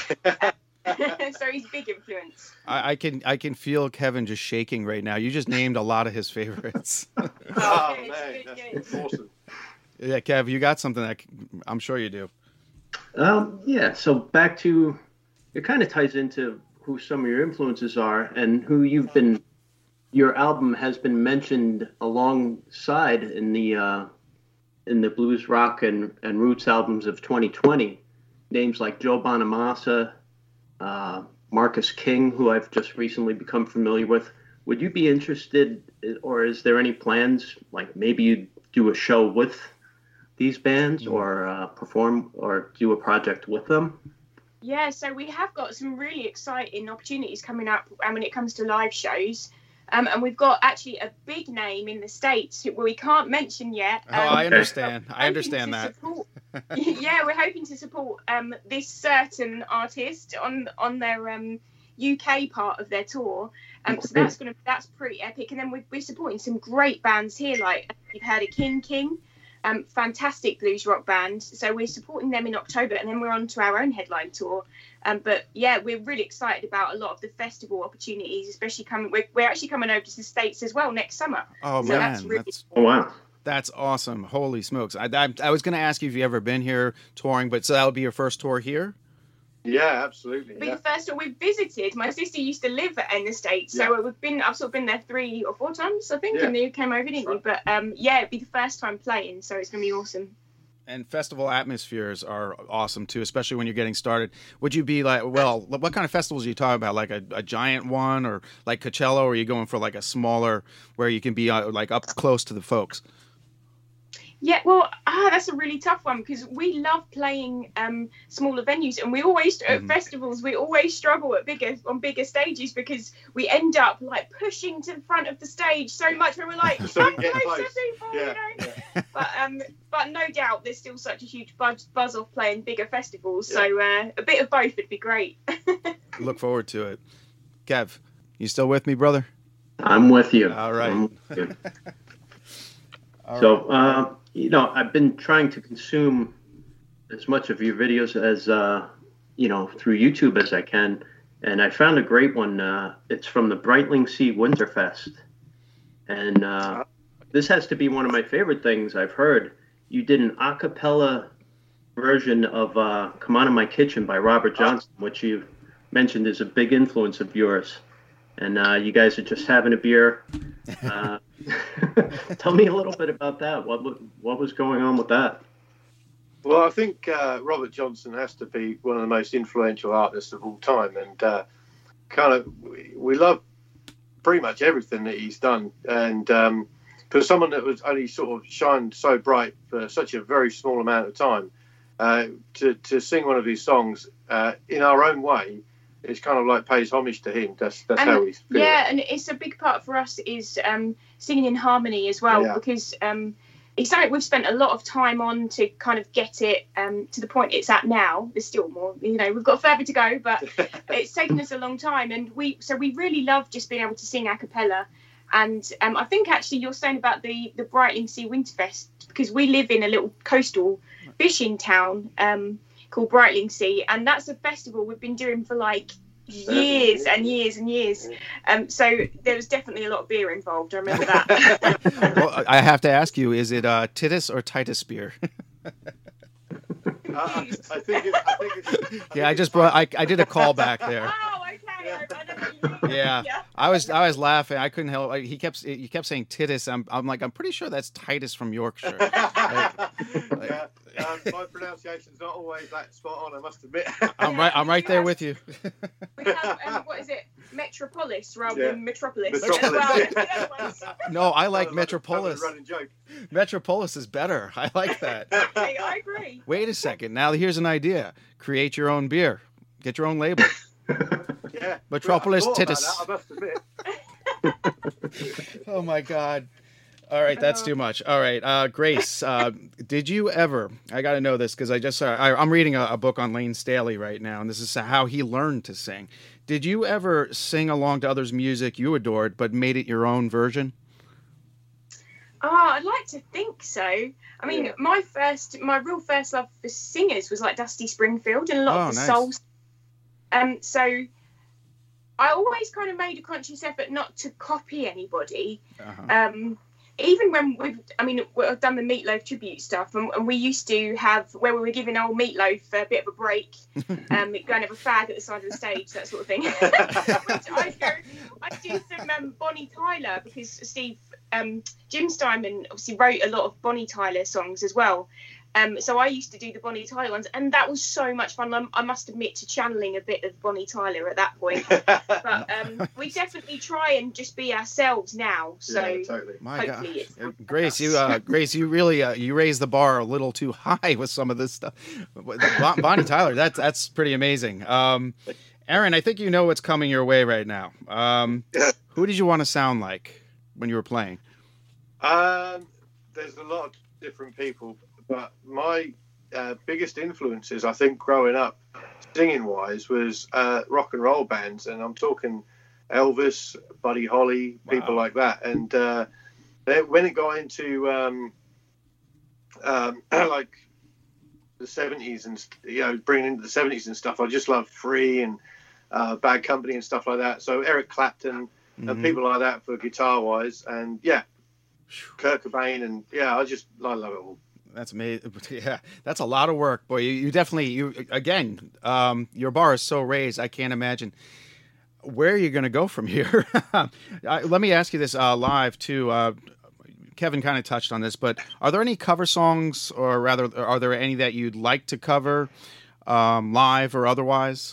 [SPEAKER 4] So he's a big influence.
[SPEAKER 3] I, I can I can feel Kevin just shaking right now. You just named a lot of his favorites.
[SPEAKER 5] Oh,
[SPEAKER 4] good,
[SPEAKER 5] man,
[SPEAKER 4] good,
[SPEAKER 5] that's
[SPEAKER 4] good.
[SPEAKER 5] awesome.
[SPEAKER 3] Yeah, Kev, you got something that I'm sure you do.
[SPEAKER 6] Um, yeah, so back to, it kind of ties into who some of your influences are and who you've been, your album has been mentioned alongside in the uh, in the blues, rock, and, and roots albums of twenty twenty. Names like Joe Bonamassa, uh, Marcus King, who I've just recently become familiar with. Would you be interested, or is there any plans, like maybe you do a show with these bands or uh, perform or do a project with them?
[SPEAKER 4] Yeah, so we have got some really exciting opportunities coming up um, when it comes to live shows. Um, and we've got actually a big name in the States who we can't mention yet.
[SPEAKER 3] Oh, I
[SPEAKER 4] Um,
[SPEAKER 3] understand. I
[SPEAKER 4] hoping
[SPEAKER 3] understand
[SPEAKER 4] to
[SPEAKER 3] that.
[SPEAKER 4] support- yeah, we're hoping to support um, this certain artist on on their um, U K part of their tour. Um, so that's gonna that's pretty epic. And then we're, we're supporting some great bands here, like you've heard of King King, um, fantastic blues rock band. So we're supporting them in October, and then we're on to our own headline tour. Um, but yeah, we're really excited about a lot of the festival opportunities, especially coming. We're, we're actually coming over to the States as well next summer.
[SPEAKER 3] Oh
[SPEAKER 4] so
[SPEAKER 3] man,
[SPEAKER 4] that's really
[SPEAKER 3] that's
[SPEAKER 6] Oh wow.
[SPEAKER 3] that's awesome! Holy smokes! I I, I was going to ask you if you ever been here touring, but so that would be your first tour here.
[SPEAKER 5] Yeah, absolutely.
[SPEAKER 4] Be
[SPEAKER 5] Yeah.
[SPEAKER 4] the first tour we've visited. My sister used to live in the States, so
[SPEAKER 5] Yeah.
[SPEAKER 4] we've been. I've sort of been there three or four times, I think,
[SPEAKER 5] Yeah.
[SPEAKER 4] and you came over, didn't you? But um, yeah, it'd be the first time playing, so it's gonna be awesome.
[SPEAKER 3] And festival atmospheres are awesome too, especially when you're getting started. Would you be like, well, what kind of festivals are you talking about? Like a, a giant one, or like Coachella, or are you going for like a smaller where you can be uh, like up close to the folks?
[SPEAKER 4] Yeah, well, ah, that's a really tough one because we love playing um, smaller venues, and we always at
[SPEAKER 3] Mhm.
[SPEAKER 4] festivals we always struggle at bigger on bigger stages because we end up like pushing to the front of the stage so much where we're like,
[SPEAKER 5] So we
[SPEAKER 4] come
[SPEAKER 5] get
[SPEAKER 4] closer,
[SPEAKER 5] close.
[SPEAKER 4] people,
[SPEAKER 5] Yeah,
[SPEAKER 4] you know. But um, but no doubt there's still such a huge buzz, buzz off playing bigger festivals. So uh, a bit of both would be great.
[SPEAKER 3] Look forward to it. Kev, you still with me, brother?
[SPEAKER 6] I'm with you.
[SPEAKER 3] All right.
[SPEAKER 6] I'm with you.
[SPEAKER 3] All
[SPEAKER 6] So, uh, you know, I've been trying to consume as much of your videos as, uh, you know, through YouTube as I can. And I found a great one. Uh, it's from the Breitling Sea Winterfest. And uh, this has to be one of my favorite things I've heard. You did an a cappella version of uh, Come On In My Kitchen by Robert Johnson, which you mentioned is a big influence of yours. And uh, you guys are just having a beer. Uh, tell me a little bit about that. What wa- what was going on with that?
[SPEAKER 5] Well, I think uh, Robert Johnson has to be one of the most influential artists of all time, and uh, kind of we, we love pretty much everything that he's done. And um, for someone that was only sort of shined so bright for such a very small amount of time, uh, to to sing one of his songs uh, in our own way, it's kind of like pays homage to him. That's that's
[SPEAKER 4] And,
[SPEAKER 5] how we feel.
[SPEAKER 4] yeah, and it's a big part for us is um, singing in harmony as well,
[SPEAKER 5] Yeah.
[SPEAKER 4] because um, it's something we've spent a lot of time on to kind of get it um, to the point it's at now. There's still more, you know, we've got further to go, but it's taken us a long time, and we so we really love just being able to sing a cappella. And um, I think actually you're saying about the the Breitling Sea Winterfest, because we live in a little coastal fishing town um, called Breitling Sea, and that's a festival we've been doing for like years and years and years. Um, so there was definitely a lot of beer involved. I remember that.
[SPEAKER 3] well, I have to ask you: is it uh, Titus or Titus beer?
[SPEAKER 5] Uh, I think it, I think it's,
[SPEAKER 3] yeah, I just brought. I, I did a callback there.
[SPEAKER 4] Oh, okay. I, I know what you mean.
[SPEAKER 3] Yeah, I was I was laughing. I couldn't help. Like, he kept he kept saying Titus. I'm I'm like I'm pretty sure that's Titus from Yorkshire. Like, like,
[SPEAKER 5] yeah, um, my pronunciation's not always that spot on, I must admit.
[SPEAKER 3] I'm right. I'm right there with you.
[SPEAKER 4] We have, um, what is it? Metropolis rather
[SPEAKER 5] Yeah.
[SPEAKER 4] than Metropolis.
[SPEAKER 5] Metropolis.
[SPEAKER 4] As well. The other ones.
[SPEAKER 3] No, I like
[SPEAKER 5] That was
[SPEAKER 3] Metropolis.
[SPEAKER 5] a running joke.
[SPEAKER 3] Metropolis is better. I like that.
[SPEAKER 4] Okay, I agree.
[SPEAKER 3] Wait a second. Now here's an idea. Create your own beer. Get your own label.
[SPEAKER 5] Yeah.
[SPEAKER 3] Metropolis
[SPEAKER 5] Well, I thought about
[SPEAKER 3] Titus.
[SPEAKER 5] that, I must admit.
[SPEAKER 3] Oh my God. All right, that's too much. All right, uh, Grace, uh, did you ever? I got to know this because I just uh, I, I'm reading a, a book on Lane Staley right now, and this is how he learned to sing. Did you ever sing along to others' music you adored, but made it your own version?
[SPEAKER 4] Oh, I'd like to think so. I mean,
[SPEAKER 5] Yeah.
[SPEAKER 4] my first, my real first love for singers was like Dusty Springfield and a lot
[SPEAKER 3] Oh,
[SPEAKER 4] of the
[SPEAKER 3] nice.
[SPEAKER 4] soul. Um, so I always kind of made a conscious effort not to copy anybody.
[SPEAKER 3] Uh-huh.
[SPEAKER 4] Um, even when we've, I mean, we've done the Meatloaf tribute stuff, and, and we used to have where we were giving old Meatloaf a bit of a break, um, go and have a fag at the side of the stage, that sort of thing. Which I go, I do some um, Bonnie Tyler, because Steve, um, Jim Steinman obviously wrote a lot of Bonnie Tyler songs as well. Um, so I used to do the Bonnie Tyler ones, and that was so much fun. I, I must admit to channeling a bit of Bonnie Tyler at that point. But um, we definitely try and just be ourselves now. So
[SPEAKER 5] Yeah, totally.
[SPEAKER 3] My God,
[SPEAKER 4] hopefully it's
[SPEAKER 3] Uh, Grace, you uh, Grace, you really uh, you raised the bar a little too high with some of this stuff. Bon- Bonnie Tyler, that's that's pretty amazing. Um, Aaron, I think you know what's coming your way right now. Um,
[SPEAKER 5] Yeah.
[SPEAKER 3] who did you want to sound like when you were playing?
[SPEAKER 5] Um, there's a lot of different people, but my uh, biggest influences, I think, growing up, singing wise, was uh, rock and roll bands, and I'm talking Elvis, Buddy Holly, people
[SPEAKER 3] Wow.
[SPEAKER 5] like that. And uh, when it got into um, um, like the seventies and you know bringing into the seventies and stuff, I just loved Free and uh, Bad Company and stuff like that. So Eric Clapton mm-hmm. and people like that for guitar wise, and yeah, Kurt Cobain, and yeah, I just I love it all.
[SPEAKER 3] That's amazing. Yeah, that's a lot of work, boy. You, you definitely you again. Um, your bar is so raised. I can't imagine where you're going to go from here. I, let me ask you this uh, live too. Uh, Kevin kind of touched on this, but are there any cover songs, or rather, are there any that you'd like to cover um, live or otherwise?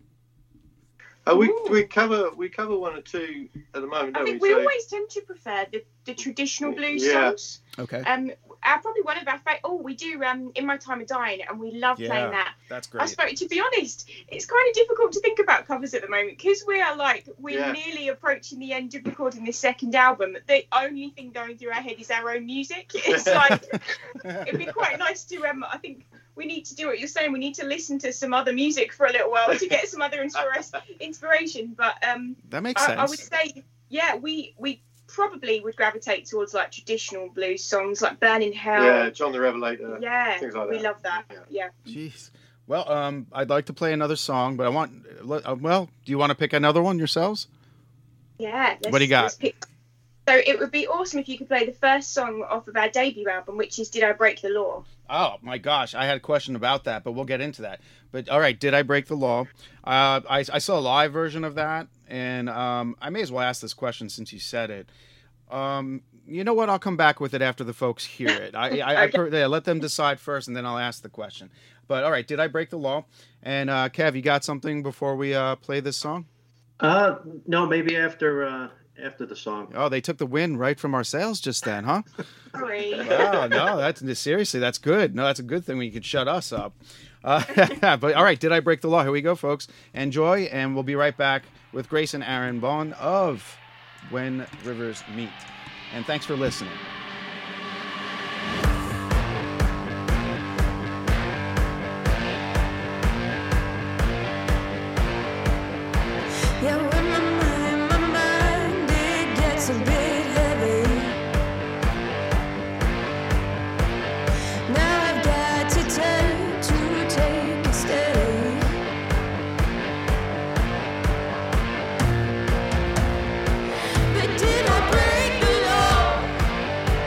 [SPEAKER 5] Uh, we we cover we cover one or two at the moment.
[SPEAKER 4] I
[SPEAKER 5] don't
[SPEAKER 4] think
[SPEAKER 5] we,
[SPEAKER 4] we
[SPEAKER 5] so,
[SPEAKER 4] always tend to prefer the, the traditional blues
[SPEAKER 5] yeah.
[SPEAKER 4] songs.
[SPEAKER 3] Okay.
[SPEAKER 4] Um, our, probably one of our favorite. Oh, we do. Um, In My Time of Dying, and we love
[SPEAKER 3] Yeah,
[SPEAKER 4] playing that.
[SPEAKER 3] that's great.
[SPEAKER 4] I suppose, to be honest, it's kind of difficult to think about covers at the moment because we are like we're
[SPEAKER 5] Yeah.
[SPEAKER 4] nearly approaching the end of recording this second album. The only thing going through our head is our own music. It's like it'd be quite nice to. Um, I think we need to do what you're saying. We need to listen to some other music for a little while to get some other inspira- inspiration. But um,
[SPEAKER 3] That makes
[SPEAKER 4] I,
[SPEAKER 3] sense.
[SPEAKER 4] I would say, yeah, we we probably would gravitate towards like traditional blues songs like Burning Hell.
[SPEAKER 5] yeah, John the Revelator.
[SPEAKER 4] Yeah,
[SPEAKER 5] things like
[SPEAKER 4] we
[SPEAKER 5] that.
[SPEAKER 4] love that. Yeah.
[SPEAKER 3] Jeez. Well, um, I'd like to play another song, but I want. Uh, well, do you want to pick another one yourselves?
[SPEAKER 4] Yeah. Let's,
[SPEAKER 3] What do you got?
[SPEAKER 4] let's pick- So it would be awesome if you could play the first song off of our debut album, which is "Did I Break the Law?"
[SPEAKER 3] Oh my gosh, I had a question about that, but we'll get into that. But all right, Did I Break the Law? Uh, I, I saw a live version of that, and um, I may as well ask this question since you said it. Um, you know what? I'll come back with it after the folks hear it. I, I, I per- yeah, let them decide first, and then I'll ask the question. But all right, Did I Break the Law? And uh, Kev, you got something before we uh, play this song?
[SPEAKER 6] Uh, no, maybe after uh, after the song.
[SPEAKER 3] Oh, they took the win right from our sales just then, huh?
[SPEAKER 4] Sorry.
[SPEAKER 3] Oh, no, that's seriously, that's good. No, that's a good thing when you can shut us up. Uh, but all right, Did I Break the Law? Here we go, folks. Enjoy, and we'll be right back with Grace and Aaron Bond of When Rivers Meet. And thanks for listening.
[SPEAKER 1] Yeah, when my mind, my mind, it gets a bit heavy. Now I've got to turn to take it steady. But did I break the law?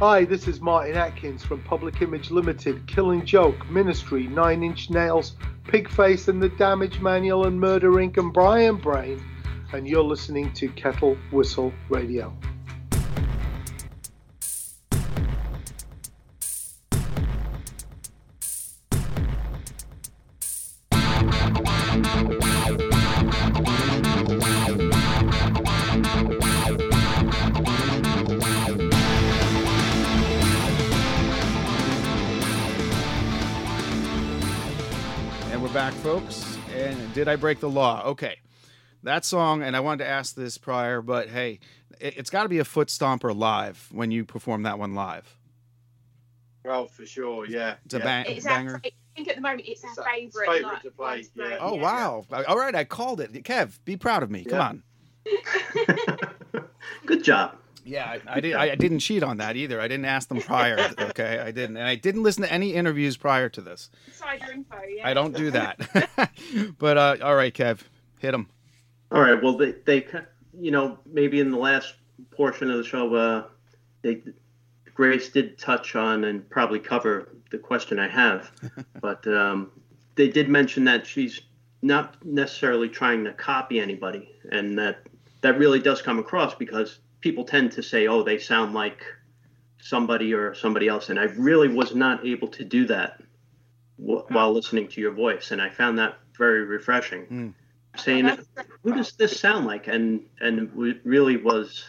[SPEAKER 10] Hi, this is Martin Atkins from Public Image Limited, Killing Joke, Ministry, Nine Inch Nails, Pigface and the Damage Manual and Murder Incorporated and Brian Brain, and you're listening to Kettle Whistle Radio.
[SPEAKER 3] Back, folks, and Did I Break the Law? Okay, that song, and I wanted to ask this prior, but hey, it, it's got to be a foot stomper live when you perform that one live.
[SPEAKER 5] Oh, for sure, yeah.
[SPEAKER 3] It's a
[SPEAKER 5] yeah.
[SPEAKER 3] bang,
[SPEAKER 4] It's
[SPEAKER 3] banger.
[SPEAKER 4] Our, I think at the moment it's,
[SPEAKER 5] It's
[SPEAKER 4] our
[SPEAKER 5] our
[SPEAKER 4] favourite.
[SPEAKER 5] favourite
[SPEAKER 4] like,
[SPEAKER 5] to play,
[SPEAKER 4] one
[SPEAKER 5] yeah.
[SPEAKER 3] Oh, wow. All right, I called it. Kev, be proud of me. Come
[SPEAKER 5] Yeah.
[SPEAKER 3] on.
[SPEAKER 6] Good job.
[SPEAKER 3] Yeah, I, I, did, I didn't cheat on that either. I didn't ask them prior, okay? I didn't. And I didn't listen to any interviews prior to this.
[SPEAKER 4] Insider info, yeah.
[SPEAKER 3] I don't do that. But, uh, all right, Kev, hit them.
[SPEAKER 6] All right. Well, they, they, you know, maybe in the last portion of the show, uh, they, Grace did touch on and probably cover the question I have, but um, they did mention that she's not necessarily trying to copy anybody, and that that really does come across because people tend to say, oh, they sound like somebody or somebody else. And I really was not able to do that w- while listening to your voice. And I found that very refreshing.
[SPEAKER 3] Mm.
[SPEAKER 6] Saying, who does this sound like? And, and it really was,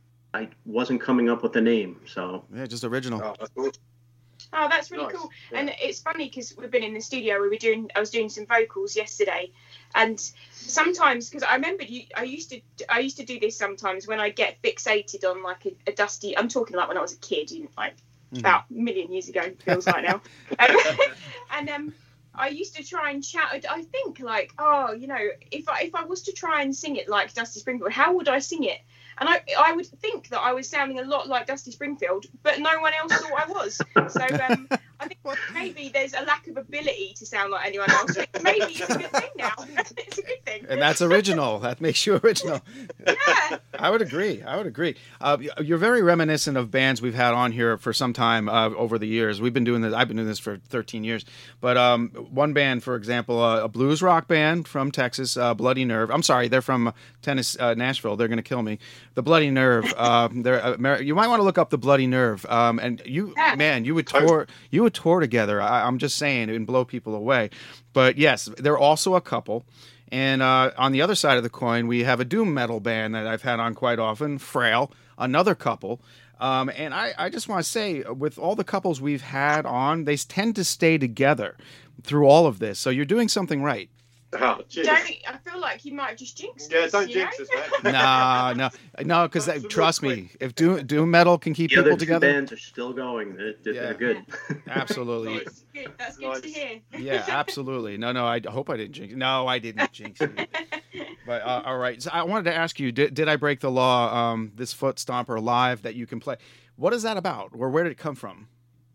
[SPEAKER 6] I wasn't coming up with a name. So
[SPEAKER 3] Yeah, just original.
[SPEAKER 5] Oh, that's awesome.
[SPEAKER 4] Oh, that's really
[SPEAKER 5] Nice,
[SPEAKER 4] cool.
[SPEAKER 5] yeah.
[SPEAKER 4] And it's funny because we've been in the studio. We were doing. I was doing some vocals yesterday, and sometimes because I remember you, I used to. I used to do this sometimes when I get fixated on like a, a dusty. I'm talking like when I was a kid, you know, like
[SPEAKER 3] Mhm.
[SPEAKER 4] about a million years ago. Feels like now. Um, and um, I used to try and shout. I think like, oh, you know, if I if I was to try and sing it like Dusty Springfield, how would I sing it? And I, I would think that I was sounding a lot like Dusty Springfield, but no one else thought I was. So um, I think maybe there's a lack of ability to sound like anyone else. But maybe it's a good thing now. It's a good thing.
[SPEAKER 3] And that's original. That makes you original.
[SPEAKER 4] Yeah.
[SPEAKER 3] I would agree. I would agree. Uh, you're very reminiscent of bands we've had on here for some time uh, over the years. We've been doing this. I've been doing this for thirteen years. But um, one band, for example, uh, a blues rock band from Texas, uh, Bloody Nerve. I'm sorry, they're from Tennessee, uh, Nashville. They're going to kill me. The Bloody Nerve. Uh, they're uh, you might want to look up the Bloody Nerve. Um, and you, man, you would tour. You would tour together. I, I'm just saying, and blow people away. But yes, they're also a couple. And uh, on the other side of the coin, we have a doom metal band that I've had on quite often, Frail, another couple. Um, and I, I just want to say, with all the couples we've had on, they tend to stay together through all of this. So you're doing something right.
[SPEAKER 5] Oh,
[SPEAKER 4] Don't, I feel like you might have just jinxed
[SPEAKER 5] Yeah,
[SPEAKER 4] us,
[SPEAKER 5] don't
[SPEAKER 4] you
[SPEAKER 5] jinx
[SPEAKER 4] know?
[SPEAKER 5] us, man.
[SPEAKER 3] Nah, no, no, because trust me, if doom, doom metal can keep
[SPEAKER 6] the other
[SPEAKER 3] people
[SPEAKER 6] two
[SPEAKER 3] together,
[SPEAKER 6] bands are still going. They're, they're
[SPEAKER 3] Yeah.
[SPEAKER 6] good.
[SPEAKER 3] absolutely.
[SPEAKER 4] That's good. That's good to
[SPEAKER 5] Nice.
[SPEAKER 4] hear.
[SPEAKER 3] Yeah, absolutely. No, no, I hope I didn't jinx. No, I didn't jinx you. But uh, all right, so I wanted to ask you: Did, did I break the law? Um, this foot stomper live that you can play. What is that about, or where did it come from?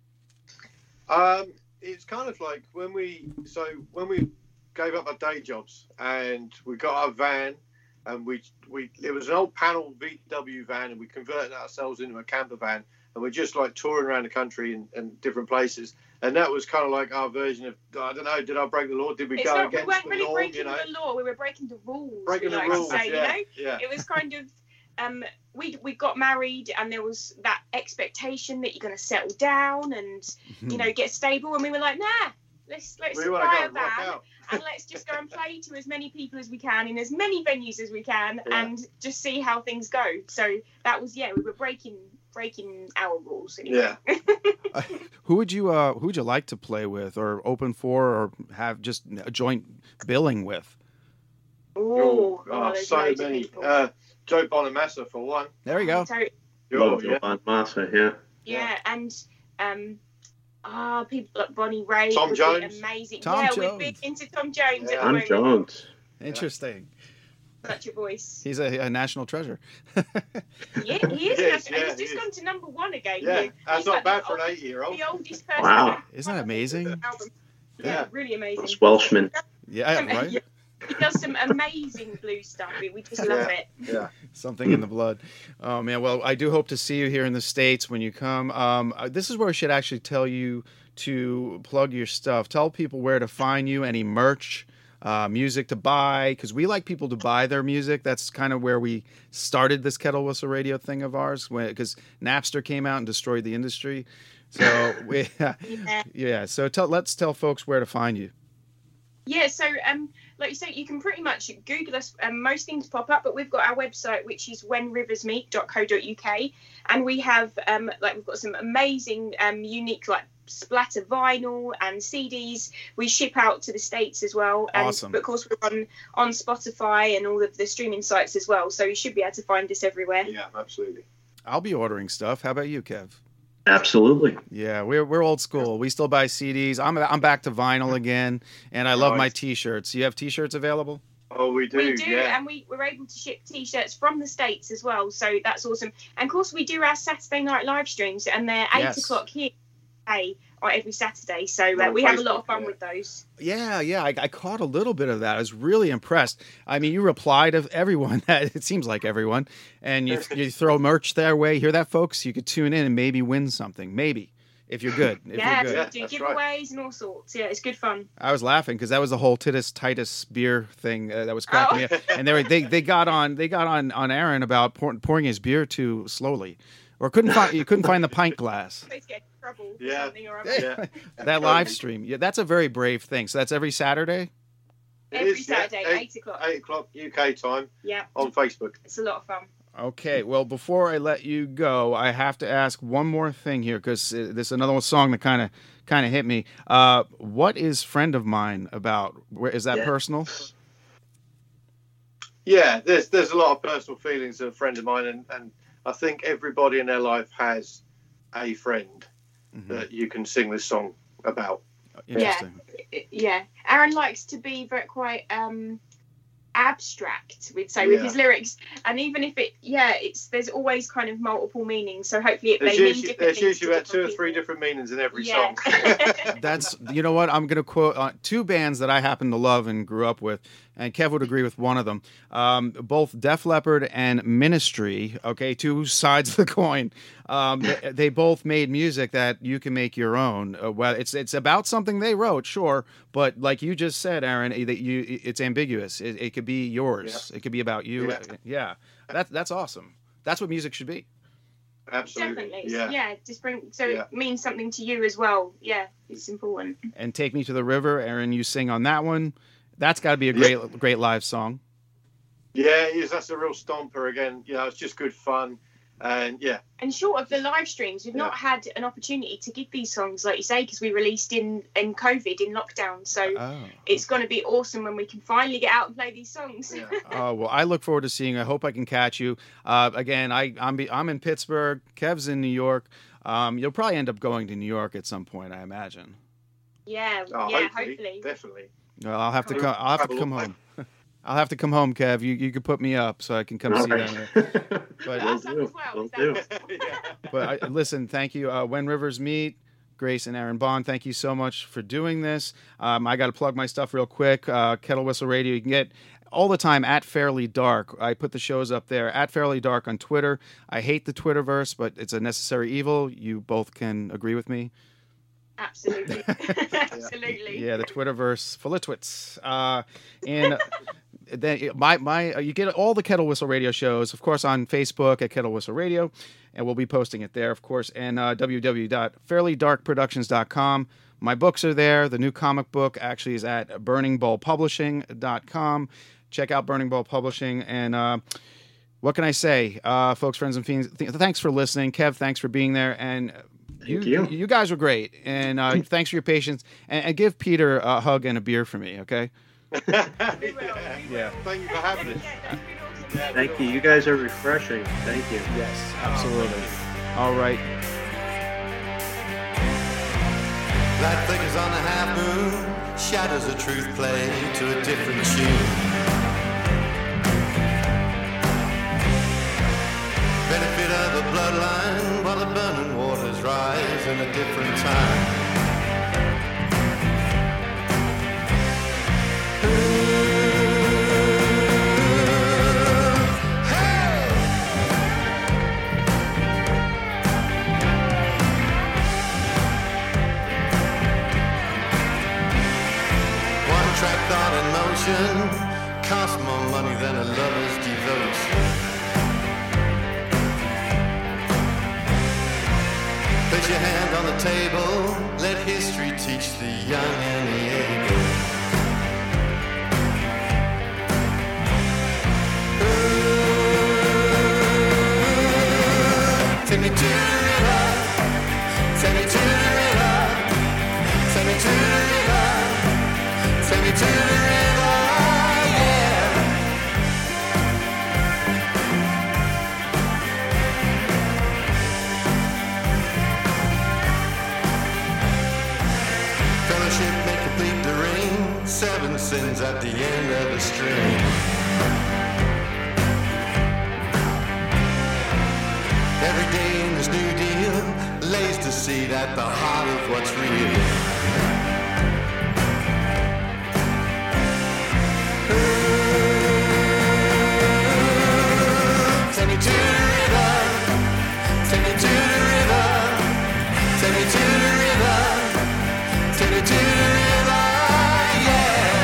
[SPEAKER 5] Um, it's kind of like when we so when we gave up our day jobs and we got our van and we we it was an old panel V W van and we converted ourselves into a camper van and we're just like touring around the country and, and different places, and that was kind of like our version of, I don't know, did I break the law? Did we
[SPEAKER 4] It's
[SPEAKER 5] go
[SPEAKER 4] not, we
[SPEAKER 5] against
[SPEAKER 4] weren't
[SPEAKER 5] the
[SPEAKER 4] really
[SPEAKER 5] norm?
[SPEAKER 4] breaking
[SPEAKER 5] You know,
[SPEAKER 4] the law. We were breaking the rules.
[SPEAKER 5] breaking
[SPEAKER 4] we
[SPEAKER 5] the
[SPEAKER 4] like
[SPEAKER 5] rules.
[SPEAKER 4] To say,
[SPEAKER 5] yeah,
[SPEAKER 4] You know?
[SPEAKER 5] yeah.
[SPEAKER 4] It was kind of um, we we got married and there was that expectation that you're going to settle down and you know get stable, and we were like, nah, let's let's
[SPEAKER 5] We wanna
[SPEAKER 4] buy
[SPEAKER 5] go
[SPEAKER 4] a
[SPEAKER 5] and rock
[SPEAKER 4] van
[SPEAKER 5] out.
[SPEAKER 4] and let's just go and play to as many people as we can in as many venues as we can
[SPEAKER 5] Yeah.
[SPEAKER 4] and just see how things go. So that was yeah, we were breaking breaking our rules. Anyway.
[SPEAKER 5] Yeah.
[SPEAKER 3] Uh, who would you uh, who would you like to play with, or open for, or have just a joint billing with?
[SPEAKER 4] Ooh,
[SPEAKER 5] Oh,
[SPEAKER 4] oh, there's
[SPEAKER 5] so
[SPEAKER 4] loads of
[SPEAKER 5] many.
[SPEAKER 4] people.
[SPEAKER 5] Uh, Joe Bonamassa for one.
[SPEAKER 3] There you go.
[SPEAKER 4] So,
[SPEAKER 5] Oh,
[SPEAKER 6] Love
[SPEAKER 5] yeah.
[SPEAKER 6] Joe Massa, yeah.
[SPEAKER 4] yeah, and um, ah, people like Bonnie Raitt
[SPEAKER 5] Tom
[SPEAKER 4] would
[SPEAKER 5] Jones.
[SPEAKER 4] be amazing.
[SPEAKER 3] Tom
[SPEAKER 4] yeah,
[SPEAKER 3] Jones.
[SPEAKER 4] we're big into Tom Jones
[SPEAKER 5] Yeah.
[SPEAKER 4] at the
[SPEAKER 6] Tom
[SPEAKER 4] moment.
[SPEAKER 6] Jones.
[SPEAKER 3] Interesting.
[SPEAKER 4] Such a voice.
[SPEAKER 3] He's a, a national treasure.
[SPEAKER 4] Yeah, he is.
[SPEAKER 5] He is,
[SPEAKER 4] and
[SPEAKER 5] yeah,
[SPEAKER 4] he's
[SPEAKER 5] he
[SPEAKER 4] just
[SPEAKER 5] is.
[SPEAKER 4] gone to number one again.
[SPEAKER 5] Yeah,
[SPEAKER 4] He's
[SPEAKER 5] that's not
[SPEAKER 4] like
[SPEAKER 5] bad
[SPEAKER 4] the
[SPEAKER 5] for an
[SPEAKER 4] old-
[SPEAKER 5] eight-year-old.
[SPEAKER 4] The oldest person.
[SPEAKER 6] Wow.
[SPEAKER 4] ever.
[SPEAKER 3] Isn't that amazing?
[SPEAKER 4] Album. Yeah,
[SPEAKER 5] Yeah.
[SPEAKER 4] really amazing.
[SPEAKER 6] Those Welshmen.
[SPEAKER 3] Yeah,
[SPEAKER 4] Um,
[SPEAKER 3] right.
[SPEAKER 4] yeah. He does some amazing blues stuff. We, we just love
[SPEAKER 5] Yeah.
[SPEAKER 4] it.
[SPEAKER 5] Yeah.
[SPEAKER 3] Something in the blood. Oh man. Well, I do hope to see you here in the States when you come. Um, uh, this is where I should actually tell you to plug your stuff. Tell people where to find you, any merch, uh, music to buy, because we like people to buy their music. That's kind of where we started this Kettle Whistle Radio thing of ours, because Napster came out and destroyed the industry. So we,
[SPEAKER 4] Yeah.
[SPEAKER 3] yeah. So tell, let's tell folks where to find you.
[SPEAKER 4] Yeah, so um, like you say, you can pretty much Google us. Um, most things pop up, but we've got our website, which is when rivers meet dot co dot uk, and we have um, like we've got some amazing, um, unique like splatter vinyl and C Ds. We ship out to the States as well. And,
[SPEAKER 3] Awesome.
[SPEAKER 4] But of course, we're on on Spotify and all of the streaming sites as well. So you should be able to find us everywhere.
[SPEAKER 5] Yeah, absolutely.
[SPEAKER 3] I'll be ordering stuff. How about you, Kev?
[SPEAKER 6] Absolutely.
[SPEAKER 3] Yeah, we're we're old school. We still buy C Ds. I'm I'm back to vinyl again, and I love my
[SPEAKER 5] Nice.
[SPEAKER 3] T-shirts. You have T-shirts available?
[SPEAKER 5] Oh, we do.
[SPEAKER 4] We do,
[SPEAKER 5] yeah.
[SPEAKER 4] and we, we're able to ship T-shirts from the States as well, so that's awesome. And of course, we do our Saturday night live streams, and they're eight
[SPEAKER 3] Yes.
[SPEAKER 4] o'clock here today, or every Saturday. So uh,
[SPEAKER 5] On
[SPEAKER 4] we have a lot
[SPEAKER 5] Facebook,
[SPEAKER 4] of fun
[SPEAKER 5] yeah.
[SPEAKER 4] with those.
[SPEAKER 3] Yeah, yeah. I, I caught a little bit of that. I was really impressed. I mean, you reply to everyone. It seems like everyone, and you you throw merch their way. Hear that, folks? You could tune in and maybe win something. Maybe. If you're good. If
[SPEAKER 4] Yeah,
[SPEAKER 3] you're good.
[SPEAKER 5] Yeah,
[SPEAKER 4] we do
[SPEAKER 5] that's
[SPEAKER 4] giveaways
[SPEAKER 5] right.
[SPEAKER 4] and all sorts. Yeah, it's good fun.
[SPEAKER 3] I was laughing because that was the whole Titus Titus beer thing uh, that was cracking me up. And they were they, they got on they got on, on Aaron about pour, pouring his beer too slowly, or couldn't find you couldn't find the pint glass.
[SPEAKER 4] Supposed to get in trouble for
[SPEAKER 5] Yeah.
[SPEAKER 4] something or other.
[SPEAKER 5] Yeah.
[SPEAKER 3] That live stream, yeah, that's a very brave thing. So that's every Saturday.
[SPEAKER 5] It
[SPEAKER 4] Every
[SPEAKER 5] is, yeah.
[SPEAKER 4] Saturday,
[SPEAKER 5] Eight-
[SPEAKER 4] eight o'clock.
[SPEAKER 5] Eight o'clock U K time
[SPEAKER 4] Yeah,
[SPEAKER 5] on Facebook.
[SPEAKER 4] it's a lot of fun.
[SPEAKER 3] Okay, well, before I let you go, I have to ask one more thing here because this is another song that kind of kind of hit me. Uh, what is "Friend of Mine" about? Where is that
[SPEAKER 5] Yeah.
[SPEAKER 3] personal?
[SPEAKER 5] Yeah, there's there's a lot of personal feelings of a friend of mine, and, and I think everybody in their life has a friend
[SPEAKER 3] Mm-hmm.
[SPEAKER 5] that you can sing this song about.
[SPEAKER 3] Interesting.
[SPEAKER 4] Yeah, Aaron likes to be very quite um abstract, we'd say, with
[SPEAKER 5] Yeah.
[SPEAKER 4] his lyrics, and even if it yeah it's there's always kind of multiple meanings, so hopefully it
[SPEAKER 5] There's
[SPEAKER 4] may mean
[SPEAKER 5] usually,
[SPEAKER 4] different
[SPEAKER 5] there's
[SPEAKER 4] things
[SPEAKER 5] usually
[SPEAKER 4] to
[SPEAKER 5] about two or
[SPEAKER 4] different
[SPEAKER 5] three
[SPEAKER 4] people.
[SPEAKER 5] different meanings in every
[SPEAKER 4] Yeah.
[SPEAKER 5] song.
[SPEAKER 3] That's you know what I'm going to quote uh, two bands that I happen to love and grew up with, and Kev would agree with one of them. Um, both Def Leppard and Ministry. Okay, two sides of the coin. Um, they, they both made music that you can make your own. Uh, well, it's it's about something they wrote, sure, but like you just said, Aaron, that you it's ambiguous. It, it could be yours. It could be about you.
[SPEAKER 5] Yeah.
[SPEAKER 3] Yeah, that's that's awesome. That's what music should be.
[SPEAKER 5] Absolutely.
[SPEAKER 4] Definitely,
[SPEAKER 5] Yeah.
[SPEAKER 4] yeah. Just bring so
[SPEAKER 5] Yeah.
[SPEAKER 4] it means something to you as well. Yeah, it's important.
[SPEAKER 3] And Take Me to the River, Aaron, you sing on that one. That's got to be a great great live song.
[SPEAKER 5] Yeah, it is. That's a real stomper again. You know, it's just good fun. And yeah,
[SPEAKER 4] And short of the live streams, we've not had an opportunity to give these songs, like you say, because we released in in COVID, in lockdown. So
[SPEAKER 3] Oh.
[SPEAKER 4] it's going to be awesome when we can finally get out and play these songs.
[SPEAKER 5] yeah.
[SPEAKER 3] Oh well, I look forward to seeing you. I hope I can catch you. Uh, again, I I'm be, I'm in Pittsburgh. Kev's in New York. Um, you'll probably end up going to New York at some point, I imagine.
[SPEAKER 4] Yeah,
[SPEAKER 5] Oh,
[SPEAKER 4] yeah,
[SPEAKER 5] hopefully,
[SPEAKER 4] hopefully.
[SPEAKER 5] definitely.
[SPEAKER 3] Well, I'll have to
[SPEAKER 5] Come-
[SPEAKER 3] come. I'll have to come home. I'll have to come home, Kev. You you could put me up so I can come
[SPEAKER 6] All
[SPEAKER 3] see
[SPEAKER 6] right.
[SPEAKER 3] them. But
[SPEAKER 4] Us
[SPEAKER 6] Will
[SPEAKER 4] up
[SPEAKER 6] do.
[SPEAKER 4] as well,
[SPEAKER 6] Will
[SPEAKER 4] is that
[SPEAKER 6] do.
[SPEAKER 4] possible?
[SPEAKER 5] Yeah.
[SPEAKER 3] but I, listen, thank you. Uh, when Rivers Meet, Grace and Aaron Bond, thank you so much for doing this. Um, I got to plug my stuff real quick. Uh, Kettle Whistle Radio. You can get all the time at Fairly Dark. I put the shows up there at Fairly Dark on Twitter. I hate the Twitterverse, but it's a necessary evil. You both can agree with me.
[SPEAKER 4] Absolutely. Absolutely.
[SPEAKER 3] Yeah, the Twitterverse full of twits. Uh, and then my my you get all the Kettle Whistle Radio shows, of course, on Facebook at Kettle Whistle Radio, and we'll be posting it there, of course, and uh, w w w dot fairly dark productions dot com. My books are there. The new comic book actually is at burning bowl publishing dot com. Check out Burning Bowl Publishing. And uh, what can I say? Uh, folks, friends, and fiends, th- thanks for listening. Kev, thanks for being there. And you,
[SPEAKER 6] you.
[SPEAKER 3] you guys were great. And uh, thanks for your patience. And, and give Peter a hug and a beer for me, okay?
[SPEAKER 4] We will. We will.
[SPEAKER 3] Yeah.
[SPEAKER 5] Thank you for having us.
[SPEAKER 4] Yeah, that's been awesome.
[SPEAKER 6] Thank you. You guys are refreshing. Thank you.
[SPEAKER 3] Yes, absolutely. All right.
[SPEAKER 11] Light flickers on the half moon, shadows of truth play to a different tune. Benefit of the bloodline while the burning waters rise in a different time. Ooh. right thought in motion costs more money than a lover's devotion. Place your hand on the table, let history teach the young and the able. Ooh, take me to the river, take me to the river, take me to the river, take me to the river, yeah. Fellowship may complete the ring, seven sins at the end of the string. Every day in this new deal lays the seed at the heart of what's real. Ooh, take me to the river, take me to the river, take me to the river, take me to the river, yeah.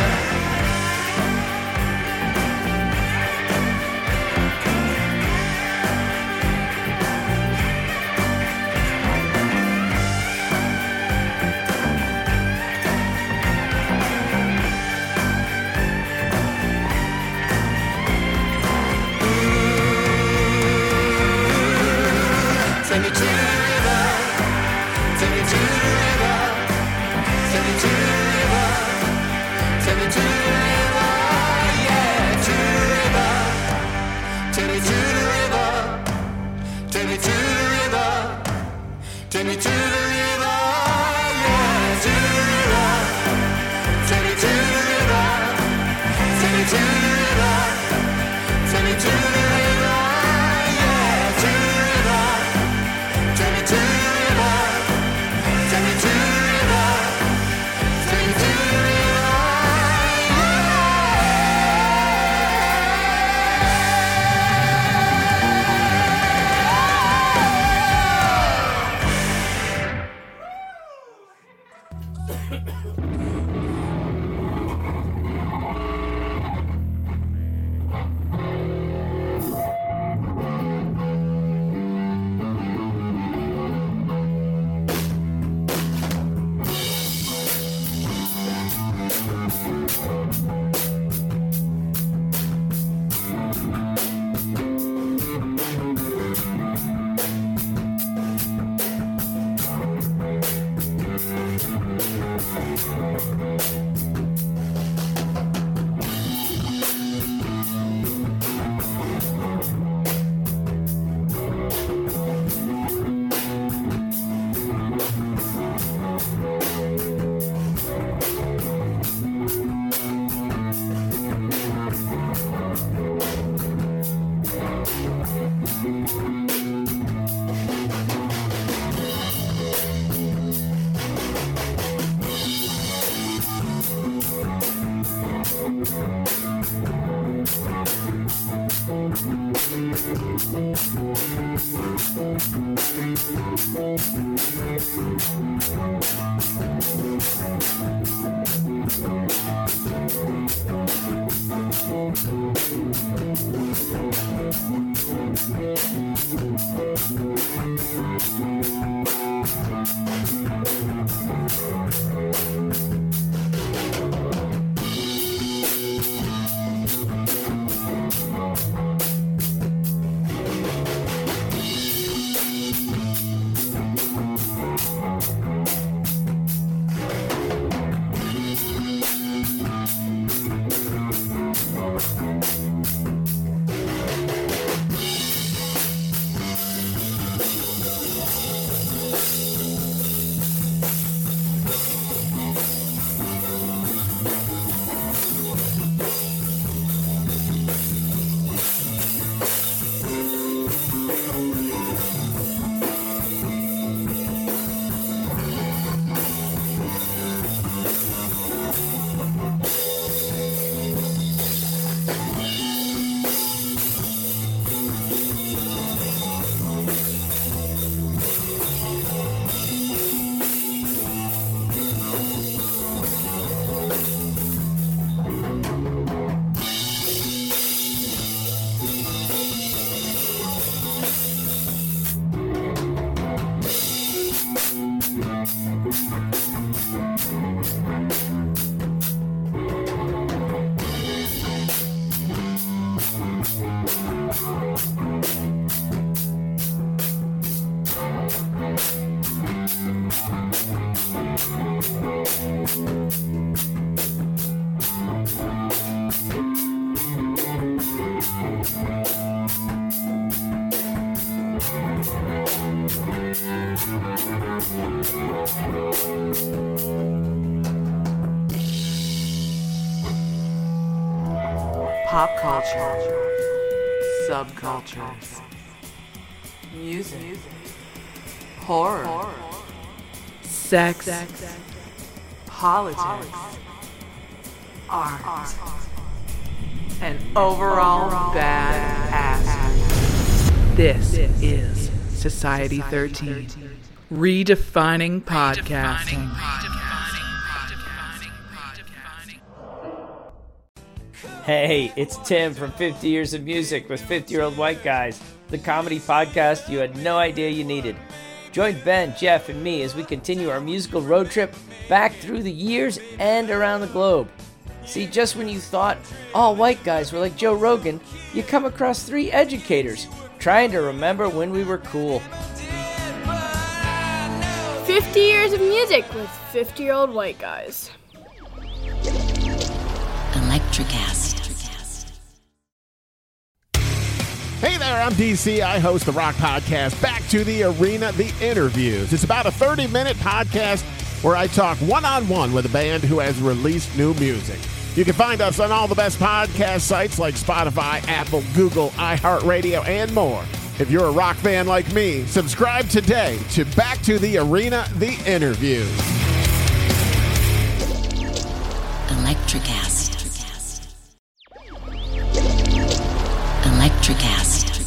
[SPEAKER 11] Take me to the river, take me to the river, take me to the river, take me to the river, yeah, to the river. Take me to the river, take me to the river, take me to the river, yeah, to the river. Take me to the river, take me to the river, take me to the river, yeah, to the river. Take me to the river, take me to the river, take me to the river,
[SPEAKER 2] Pop culture. Subcultures. Music. Horror. Sex. Politics. Art. And overall bad ass. This is Society thirteen. Redefining podcasting.
[SPEAKER 12] Hey, it's Tim from fifty Years of Music with fifty-Year-Old White Guys, the comedy podcast you had no idea you needed. Join Ben, Jeff, and me as we continue our musical road trip back through the years and around the globe. See, just when you thought all white guys were like Joe Rogan, you come across three educators trying to remember when we were cool.
[SPEAKER 13] fifty Years of Music with fifty-Year-Old White Guys.
[SPEAKER 14] Electricast.
[SPEAKER 15] Hey there, I'm D C. I host the rock podcast Back to the Arena, The Interviews. It's about a thirty-minute podcast where I talk one-on-one with a band who has released new music. You can find us on all the best podcast sites like Spotify, Apple, Google, iHeartRadio, and more. If you're a rock fan like me, subscribe today to Back to the Arena, The Interviews.
[SPEAKER 14] Electricast. Electricast.